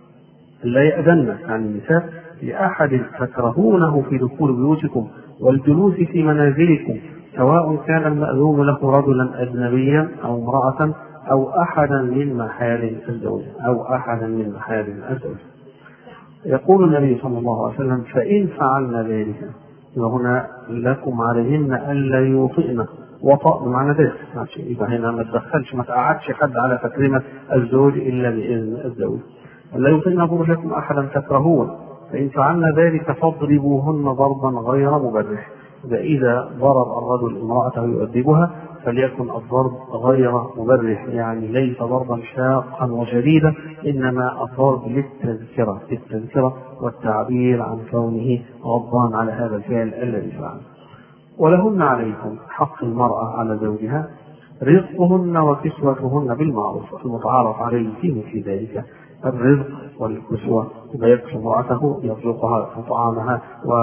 لا يأذن عن النساء لأحد تكرهونه في دخول بيوتكم والجلوس في منازلكم، سواء كان المأذون له رجلا أجنبيا أو امرأة أو أحدا من محارم الزوج أو أحدا من محارم الزوج. يقول النبي صلى الله عليه وسلم فإن فعلنا ذلك، وهنا لكم عليهن ألا يوطئن، وطأ بمعنى ذلك، إذا هنا ما تدخلش ما تقعدش حد على تكريمة الزوج إلا بإذن الزوج. ألا يوطئن فرجكم أحدا تكرهون، فإن فعلنا ذلك فاضربوهن ضربا غير مبرح. إذا ضرب الرجل امرأته يؤدبها فليكن الضرب غير مبرح، يعني ليس ضربا شاقا وشديدا، إنما الضرب للتذكرة للتذكرة والتعبير عن كونه غضبان على هذا الفعل الذي فعله. ولهن عليكم حق المرأة على زوجها رزقهن وكسوتهن بالمعروف المتعارف عليه في مثل ذلك. الرزق والكسوة إذا يكسو امرأته يرزقها طعامها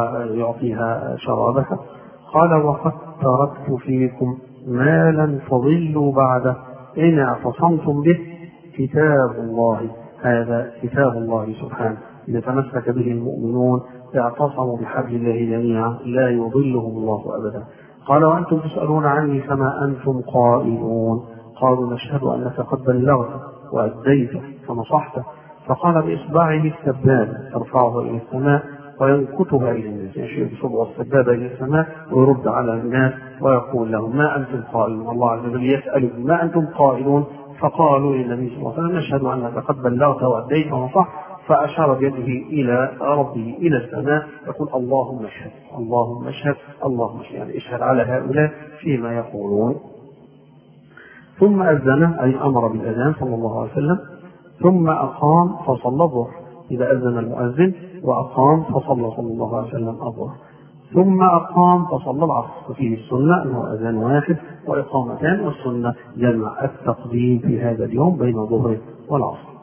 ويعطيها شرابها. قال وقد تركت فيكم ما لن تضلوا بعده إن اعتصمتم به كتاب الله، هذا كتاب الله سبحانه يتمسك به المؤمنون اعتصموا بحبل الله جميعا لا يضلهم الله أبدا. قال وأنتم تسألون عني فما أنتم قائلون، قالوا نشهد أنك قد بلغت وأديت فنصحت. فقال بإصبعه السبابة يرفعه إلى السماء وينكتها إلى الناس، يشير بصبع السبابة إلى السماء ويرد على الناس ويقول لهم ما أنتم قائلون. الله عز وجل يسأل ما أنتم قائلون، فقالوا للنبي صلى الله عليه وسلم نشهد أنك قد بلغت وأديت ونصحت. فأشار بيده إلى ربه إلى السماء يقول اللهم اشهد اللهم اشهد اللهم اشهد، يعني اشهد على هؤلاء فيما يقولون. ثم أذن أي أمر بالأذان صلى الله عليه وسلم، ثم أقام فصلى الظهر. إذا أذن المؤذن وأقام فصلى صلى الله عليه وسلم الظهر، ثم أقام فصلى العصر. وفيه السنة أنه أذان واحد وإقامتان، والسنة جمع التقديم في هذا اليوم بين الظهر والعصر.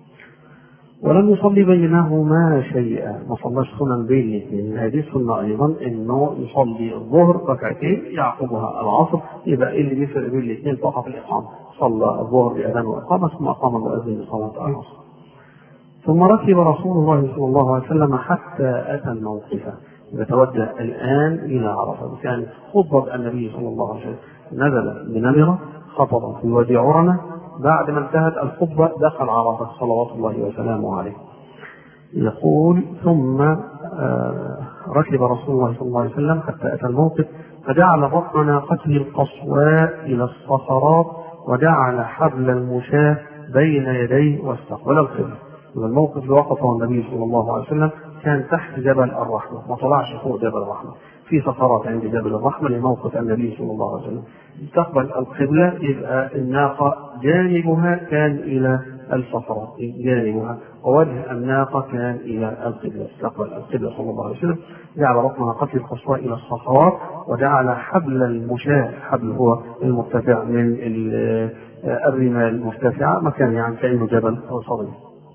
ولم يصلي بينهما شيئا، ما صلاش سنن بين الاثنين. هذه السنة أيضا أنه يصلي الظهر ركعتين يعقبها العصر، يبقى اللي بيفرق بين الاثنين فقط الإقامة، صلى الظهر بأذان وإقامة ثم أقام المؤذن لصلاة العصر. ثم ركب رسول الله صلى الله عليه وسلم حتى أتى الموقف، يتوجه الآن إلى عرفة. كان خطبة النبي صلى الله عليه وسلم نزل بنمرة، خطب في وادي عرنة، بعد ما انتهت الخطبة دخل عرفة صلوات الله وسلامه عليه. يقول ثم ركب رسول الله صلى الله عليه وسلم حتى أتى الموقف فجعل بطن ناقته القصواء إلى الصخرات وجعل حبل المشاة بين يديه واستقبل القبلة. الموقف اللي وقفه النبي صلى الله عليه وسلم كان تحت جبل الرحمة، ما طلعش فوق جبل الرحمة، في صخرات عند جبل الرحمة لموقف النبي صلى الله عليه وسلم. استقبل القبلة، يبقى الناقة جانبها كان إلى الصخرات جانبها، ووجه الناقة كان إلى القبلة. استقبل القبلة صلى الله عليه وسلم، جعل بطن ناقته القصواء إلى الصخرات وجعل حبل المشاة، حبل هو المرتفع من الرمال المرتفعة، مكان يعني كأنه جبل أو صغير،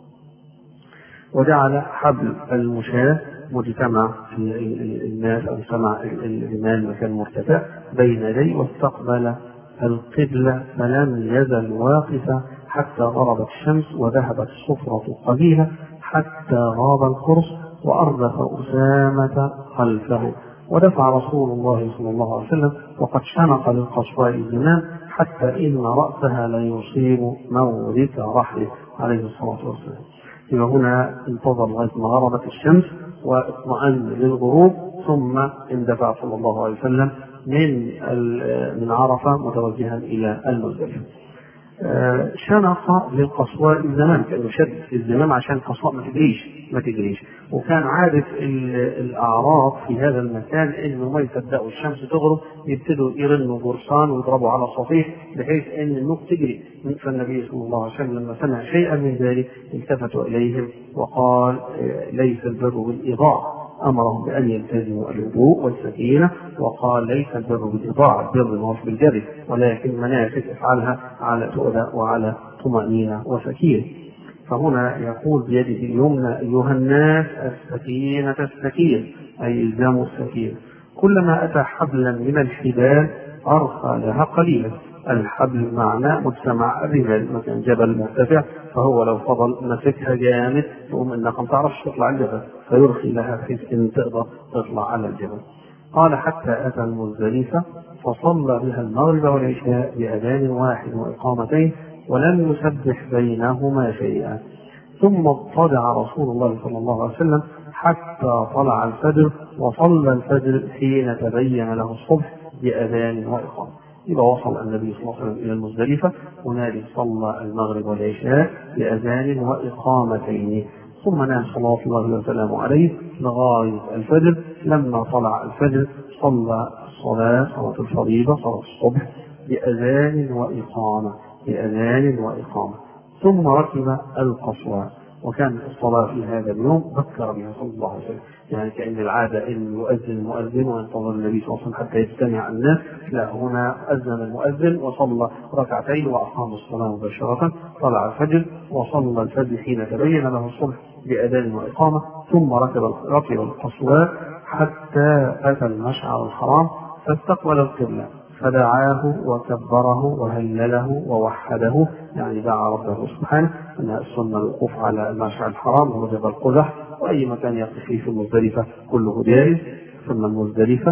وجعل حبل المشاة مجتمع في الناس أو مجتمع الرمال مكان مرتفع بين يديه، واستقبل القبلة فلم يزل واقفا حتى غربت الشمس وذهبت الصفرة قليلا حتى غاب القرص وأردف أسامة خلفه. ودفع رسول الله صلى الله عليه وسلم وقد شنق للقصواء الزمام حتى إن رأسها ليصيب مورث رحله عليه الصلاة والسلام. إذا هنا انتظر لغاية ما غربت الشمس واطمأن للغروب، ثم اندفع صلى الله عليه وسلم من من عرفة متوجها إلى المزدلفة. شنق للقصواء الزمام، كانه شد الزمام عشان القصواء ما تجريش ما تجريش وكان عادة الأعراب في هذا المكان إنه ما يصدقوا الشمس تغرب يبتدوا يرنوا برصان ويضربوا على صفيح بحيث إن النوق تجري. فالنبي صلى الله عليه وسلم لما سمع شيئا من ذلك التفتوا إليهم وقال ليس البر بالإضاعة، أمرهم بأن يلتزموا الهدوء والسكينة، وقال ليس البر بالإضاعة، البر ما هو بالجري، ولكن مناسك افعلها على تؤدى وعلى طمأنينة وسكينة. فهنا يقول بيده اليمنى أيها الناس السكينة السكينة، أي إلزام السكينة. كلما أتى حبلا من الحبال أرخى لها قليلا. الحبل معناه مجتمع الرمال، مثلا جبل مرتفع، فهو لو فضل مسكها جامد تقوم انك ما تعرفش تطلع الجبل، فيرخي لها بحيث ان تقدر تطلع على الجبل. قال حتى اتى المزدلفه فصلى بها المغرب والعشاء باذان واحد واقامتين ولم يسبح بينهما شيئا، ثم اضطجع رسول الله صلى الله عليه وسلم حتى طلع الفجر، وصلى الفجر حين تبين له الصبح باذان واقامه. إذا وصل النبي صلى الله عليه وسلم إلى المزدلفة هنالك صلى المغرب والعشاء بأذان وإقامتين، ثم نام صلى الله وسلامه عليه لغاية الفجر. لما طلع الفجر صلى الصلاة صلاة الفريضة صلاة الصبح بأذان وإقامة بأذان وإقامة ثم ركب القصواء. وكان الصلاة في هذا اليوم ذكر بها صلى الله عليه وسلم، يعني كأن العادة أن يؤذن المؤذن وينتظر النبي صلى الله عليه وسلم حتى يستمع الناس، لا، هنا أذن المؤذن وصلى ركعتين وأقام الصلاة مباشرة. طلع الفجر وصلى الفجر حين تبين له الصبح بأذان وإقامة، ثم ركب ركب القصواء حتى أتى المشعر الحرام فاستقبل القبلة فدعاه وكبره وهلله ووحده، يعني دعا ربه سبحانه. أن السنة الوقوف على المشعر الحرام وهو جبل قزح، وأي مكان يقف فيه في المزدلفة كله جائز. ثم المزدلفة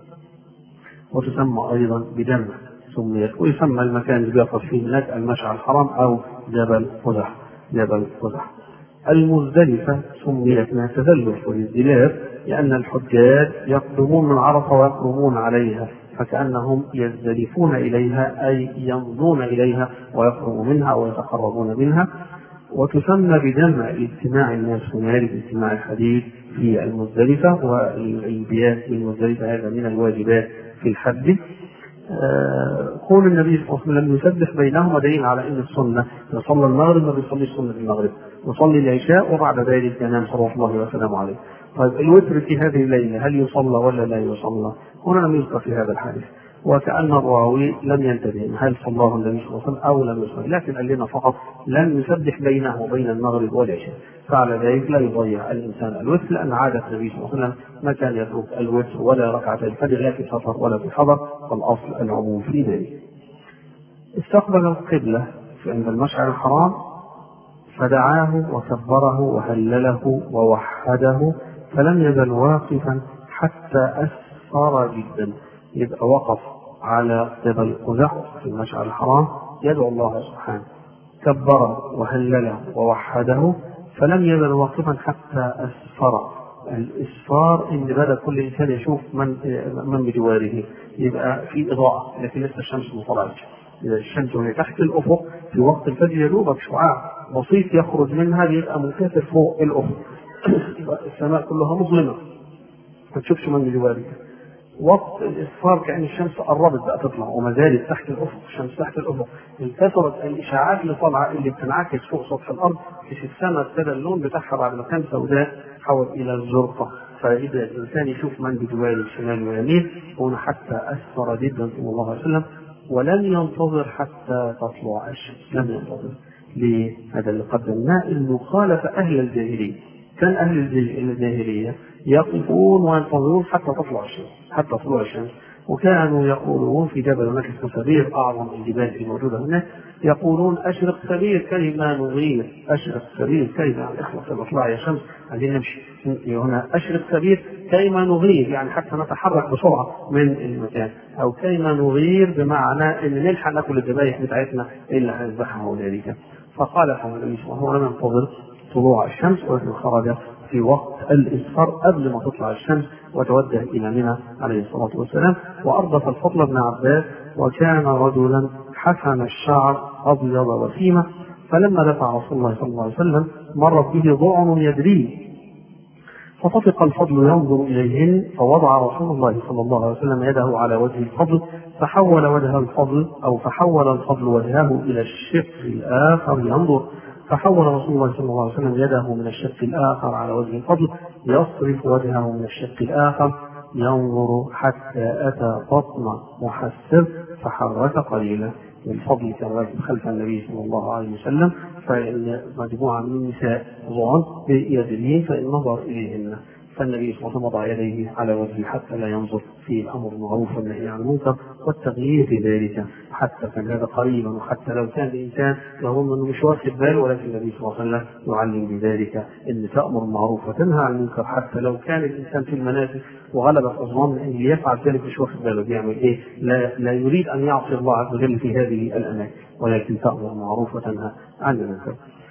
وتسمى أيضا بدمة، سميت ويسمى المكان اللي يقف فيه هناك المشعر الحرام أو جبل قزح جبل قزح. المزدلفة سميت من التذلل والازدلاف لأن الحجاج يقدمون من عرفة ويقربون عليها، فكأنهم يزدلفون إليها أي يمضون إليها ويقربوا منها ويتقربون منها. وتسمى بدمع اجتماع الناس هنالك، اجتماع الحديث في المزدلفة، والبيات في المزدلفة هذا من الواجبات في الحج. قول النبي صلى الله عليه وسلم يسبح بينهما دليل على ان السنه يصلي المغرب ما بيصلي سنه المغرب، ويصلي العشاء وبعد ذلك ينام صلى الله عليه وسلم عليه. طيب الوتر في هذه الليله هل يصلى ولا لا يصلى؟ هنا لم يذكر في هذا الحديث، وكأن الراوي لم ينتبه هل صلاه النبي صلى الله عليه وسلم أو لم يصلي، لكن قال لنا فقط لم يسبح بينه وبين المغرب والعشاء. فعلى ذلك لا يضيع الإنسان الوتر، لأن عادة النبي صلى الله عليه وسلم ما كان يترك الوتر ولا ركعة الفجر لا في سفر ولا في حضر، فالأصل العموم في ذلك. استقبل القبلة عند المشعر الحرام فدعاه وكبره وهلله ووحده، فلم يزل واقفا حتى أسفر جدا. يبقى وقف على جبل قزح في المشعر الحرام يدعو الله سبحانه كبر وهلل ووحده فلم يزل واقفا حتى أسفر. الإسفار إن بدأ كل إنسان يشوف من من بجواره، يبقى في إضاءة لكن لسه الشمس ما طلعتش. إذا الشمس وهي تحت الأفق في وقت الفجر يدوبك شعاع بسيط يخرج منها بيبقى منكسر فوق الأفق. السماء كلها مظلمة ما تشوفش من بجوارك. وقت الإسفار كأن الشمس قربت بقى تطلع وما زالت تحت الأفق، الشمس تحت الأفق، انكسرت الإشعاعات اللي طالعة اللي بتنعكس فوق سطح الأرض في السماء، ابتدى اللون بتاعها بعد ما كان سوداء حول إلى الزرقة. فإذا الإنسان يشوف من بجواره الشمال ويمين هنا حتى أسفر جدا صلى الله عليه وسلم، ولم ينتظر حتى تطلع الشمس، لم ينتظر. لهذا اللي قدمناه إنه خالف أهل الجاهلية. كان أهل الجاهلية يقفون وينتظرون حتى تطلع الشمس، حتى طلوع الشمس. وكانوا يقولون في جبل مكة سبير أعظم الجبال الموجودة هناك، يقولون أشرق سبير كي ما نغير، أشرق سبير كي ما اخلص اطلع يا شمس عايزين نمشي هنا، أشرق سبيل كي ما نغير يعني حتى نتحرك بسرعة من المكان، أو كي ما نغير بمعنى أن نلحق ناكل الذبائح بتاعتنا اللي هنذبحها ذلك. فقال النبي صلى الله عليه وسلم ننتظر طلوع الشمس، وإذن خرج في وقت الإسفار قبل ما تطلع الشمس وتوجه إلى منى عليه الصلاة والسلام. وأردف الفضل بن عباس وكان رجلا حسن الشعر أبيض وسيمة، فلما دفع رسول الله صلى الله عليه وسلم مرت به ضعن يدريه فطفق الفضل ينظر إليهن، فوضع رسول الله صلى الله عليه وسلم يده على وجه الفضل فحول وجه الفضل أو فحول الفضل وجهه إلى الشق الآخر ينظر، فحول رسول الله صلى الله عليه وسلم يده من الشق الآخر على وجه الفضل يصرف وجهه من الشق الآخر ينظر حتى أتى بطن محسر فحرك قليلا. الفضل كان راكب خلف النبي صلى الله عليه وسلم، فمجموعة من النساء ضعن بيدين فإن نظر إليهن، فالنبي صلى الله عليه وسلم وضع يديه على وجهه حتى لا ينظر في الأمر المعروف والنهي عن المنكر والتغيير في ذلك، حتى كان هذا قريبا، وحتى لو كان الإنسان يظن أنه مش واخد باله، ولكن النبي صلى الله عليه وسلم يعلم بذلك أن تأمر المعروف وتنهى عن المنكر، حتى لو كان الإنسان في المنازل وغلبت أظن أن يفعل ذلك مش واخد باله بيعمل إيه، لا, لا يريد أن يعصي الله عز وجل في هذه الأماكن، ولكن تأمر المعروف وتنهى عن المنكر.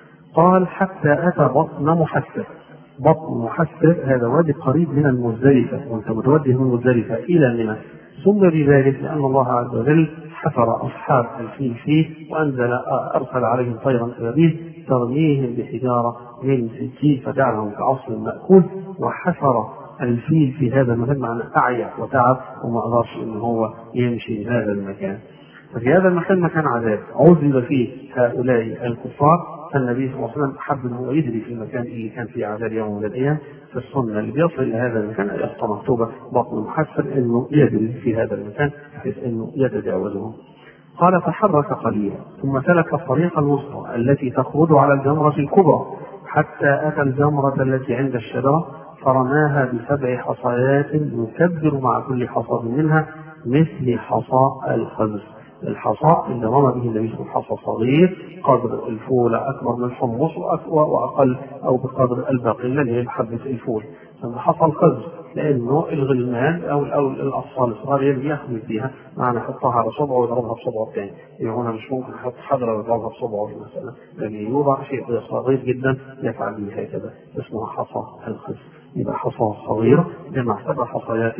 قال حتى أتى بطن محسر. بطن محسر هذا وادي قريب من المزدلفة، وانت متوجه من المزدلفة إلى منى، ثم بذلك لأن الله عز وجل حفر أصحاب الفيل فيه وأنزل أرسل عليهم طيرا أبابيل ترميهم بحجارة من سجيل فجعلهم كعصف مأكول، وحفر الفيل في هذا المكان معنى أعيا وتعب وما قدرش إن هو يمشي هذا المكان. ففي هذا المكان مكان عذاب عذب فيه هؤلاء الكفار، فالنبي صلى الله عليه وسلم حب أنه يدري في المكان اللي كان فيه عذاب يوم من الأيام، فالسنة اللي بيصل إلى هذا المكان يخطى مكتوبة بطن محسن أنه يدري في هذا المكان بحيث أنه يتجاوزه. قال فحرك قليلا ثم سلك الطريق الوسطى التي تخرج على الجمرة الكبرى حتى أتى الجمرة التي عند الشجرة فرماها بسبع حصيات يكبر مع كل حصى منها مثل حصى الخبز. الحصاء اللي رمى به النبي صلى الله عليه وسلم حصى صغير قدر الفول أكبر من الحمص وأقل أو بقدر الباقلة اللي هي حبة الفول، حصى الخبز لأنه الغلمان أو أو الأطفال الصغار يخبز فيها معنى يحطها على صبعه ويضربها بصبعه الثاني، يعني هنا مش ممكن يحط حجرة ويضربها بصبعه في المسألة، لكن يوضع شيء صغير جدا يفعل به هكذا اسمه حصى الخبز. يبقى حصى صغيرة جمع سبع حصيات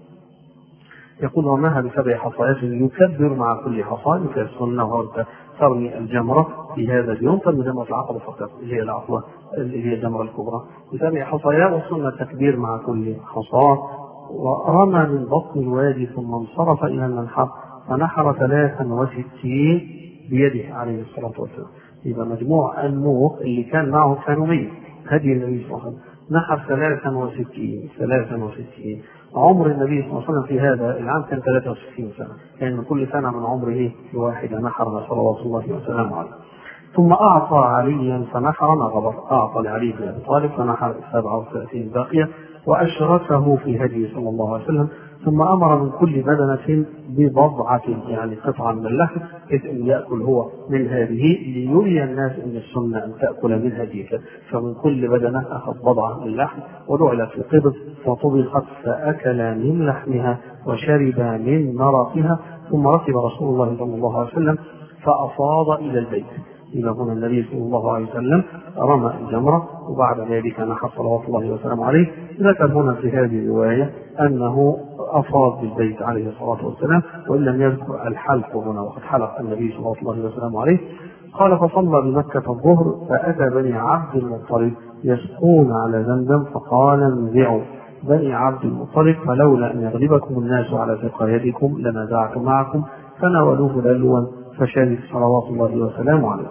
يقول رماها بسبع حصيات يكبر مع كل حصى في السنة وهذا ترمي الجمرة في هذا اليوم، ترمي جمرة العقبة فقط اللي هي العقبة اللي هي الجمرة الكبرى بسبع حصيات، والسنة التكبير مع كل حصى. ورمى من بطن الوادي ثم انصرف إلى المنحر فنحر ثلاثا وستين بيده عليه الصلاة والسلام. يبقى مجموع النوق اللي كان معه كانوا مية هدي النبي صلى الله عليه وسلم نحر ثلاثا وستين ثلاثا وستين. عمر النبي صلى الله عليه وسلم في هذا العام كان ثلاثة وستين سنة، كان يعني كل سنة من عمره واحدة نحر صلوات الله وسلامه عليه. ثم أعطى عليا فنحر نغبر، أعطى لعلي بن أبي طالب فنحر سبعة وثلاثين باقية وأشركه في هديه صلى الله عليه وسلم. ثم أمر من كل بدنة ببضعة يعني قطعة من اللحم إذ أن يأكل هو من هذه ليري الناس أن السنة أن تأكل من هديك، فمن كل بدنة أخذ بضعة من اللحم وجعلت في قبض فطبخت فأكل من لحمها وشرب من مرقها. ثم ركب رسول الله صلى الله عليه وسلم فأفاض إلى البيت، إذا هنا النبي صلى الله عليه وسلم رمى الجمرة وبعد ذلك نحى صلوات الله وسلامه عليه. ذكر هنا في هذه الرواية أنه أفاض بالبيت عليه الصلاة والسلام، وإن لم يذكر الحلق هنا، وقد حلق النبي صلى الله عليه وسلم عليه. قال فصلى بمكة الظهر فأتى بني عبد المطلب يسقون على زمزم فقال انزعوا بني عبد المطلب فلولا أن يغلبكم الناس على سقايتكم لنزعت معكم، فناولوه دلوا فشرب صلوات الله وسلامه عليه.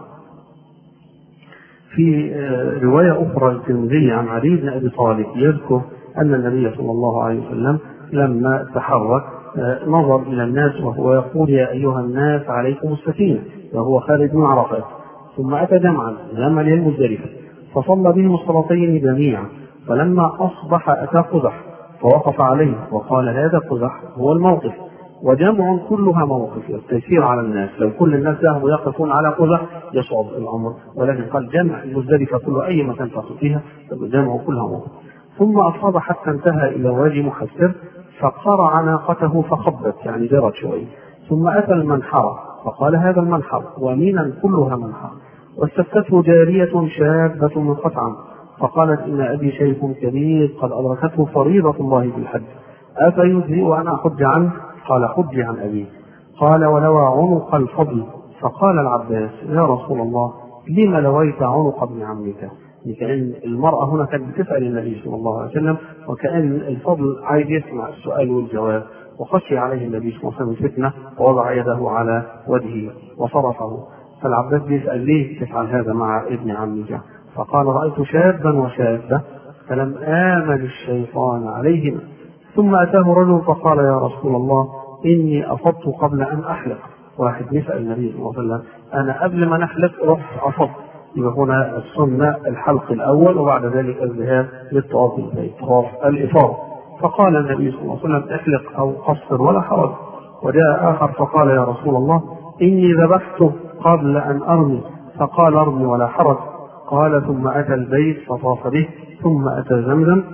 في رواية أخرى الترمذي عن علي بن أبي طالب يذكر أن النبي صلى الله عليه وسلم لما تحرك نظر إلى الناس وهو يقول يا أيها الناس عليكم السكينة، وهو خارج من عرفات، ثم أتى جمعا جمع للمزدلفة فصلى بهم الصلاتين جميعا، فلما أصبح أتى قزح فوقف عليه وقال هذا قزح هو الموقف، وجمع كلها موقف التيسير على الناس، لو كل الناس ذهبوا يقفون على قزح يصعب الأمر، ولكن قال جمع المزدلفة كله أي مكان تقف فيها جمع كلها موقف. ثم أصاب حتى انتهى إلى وادي محسر فقرع ناقته فخبت يعني جرت شوي، ثم أتى المنحرة فقال هذا المنحر، ومينا كلها منحر. واستفتته جارية شابة من خثعم فقالت إن أبي شيخ كبير قد أدركته فريضة الله في الحج، أفيجزئ أن أحج عنه؟ قال حج عن أبيه. قال ولوى عنق الفضل، فقال العباس يا رسول الله لما لويت عنق ابن عمك؟ كأن المرأة هنا كانت بتسأل النبي صلى الله عليه وسلم، وكأن الفضل عايز يسمع السؤال والجواب، وخشي عليه النبي صلى الله عليه وسلم فتنة ووضع يده على وجهه وصرفه. فالعباس بيسأل ليه تفعل هذا مع ابن عمك؟ فقال رأيت شابا وشابة فلم آمن الشيطان عليهما. ثم أتاه رجل فقال يا رسول الله إني أفضت قبل أن أحلق. واحد يسأل النبي صلى الله عليه وسلم أنا قبل ما نحلق رحت أفضت، يبقى هنا السنة الحلق الأول وبعد ذلك الذهاب للطواف بالبيت طواف الإفاضة. فقال النبي صلى الله عليه وسلم احلق أو قصر ولا حرج. وجاء آخر فقال يا رسول الله إني ذبحت قبل أن أرمي، فقال ارمي ولا حرج. قال ثم أتى البيت فطاف به، ثم أتى زمزم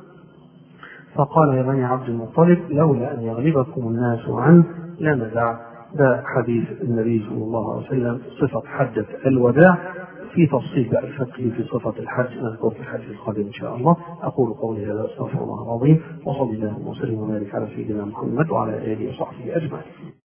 فقال يا بني عبد المطلب لولا أن يغلبكم الناس عنه لنزع. ده حديث النبي صلى الله عليه وسلم صفة حجة الوداع. في تفصيل بقى الفقه في صفة الحج نذكر في الحج القادم إن شاء الله. أقول قولي هذا أستغفر الله العظيم، وصلى الله وسلم وبارك على سيدنا محمد وعلى آله وصحبه أجمعين.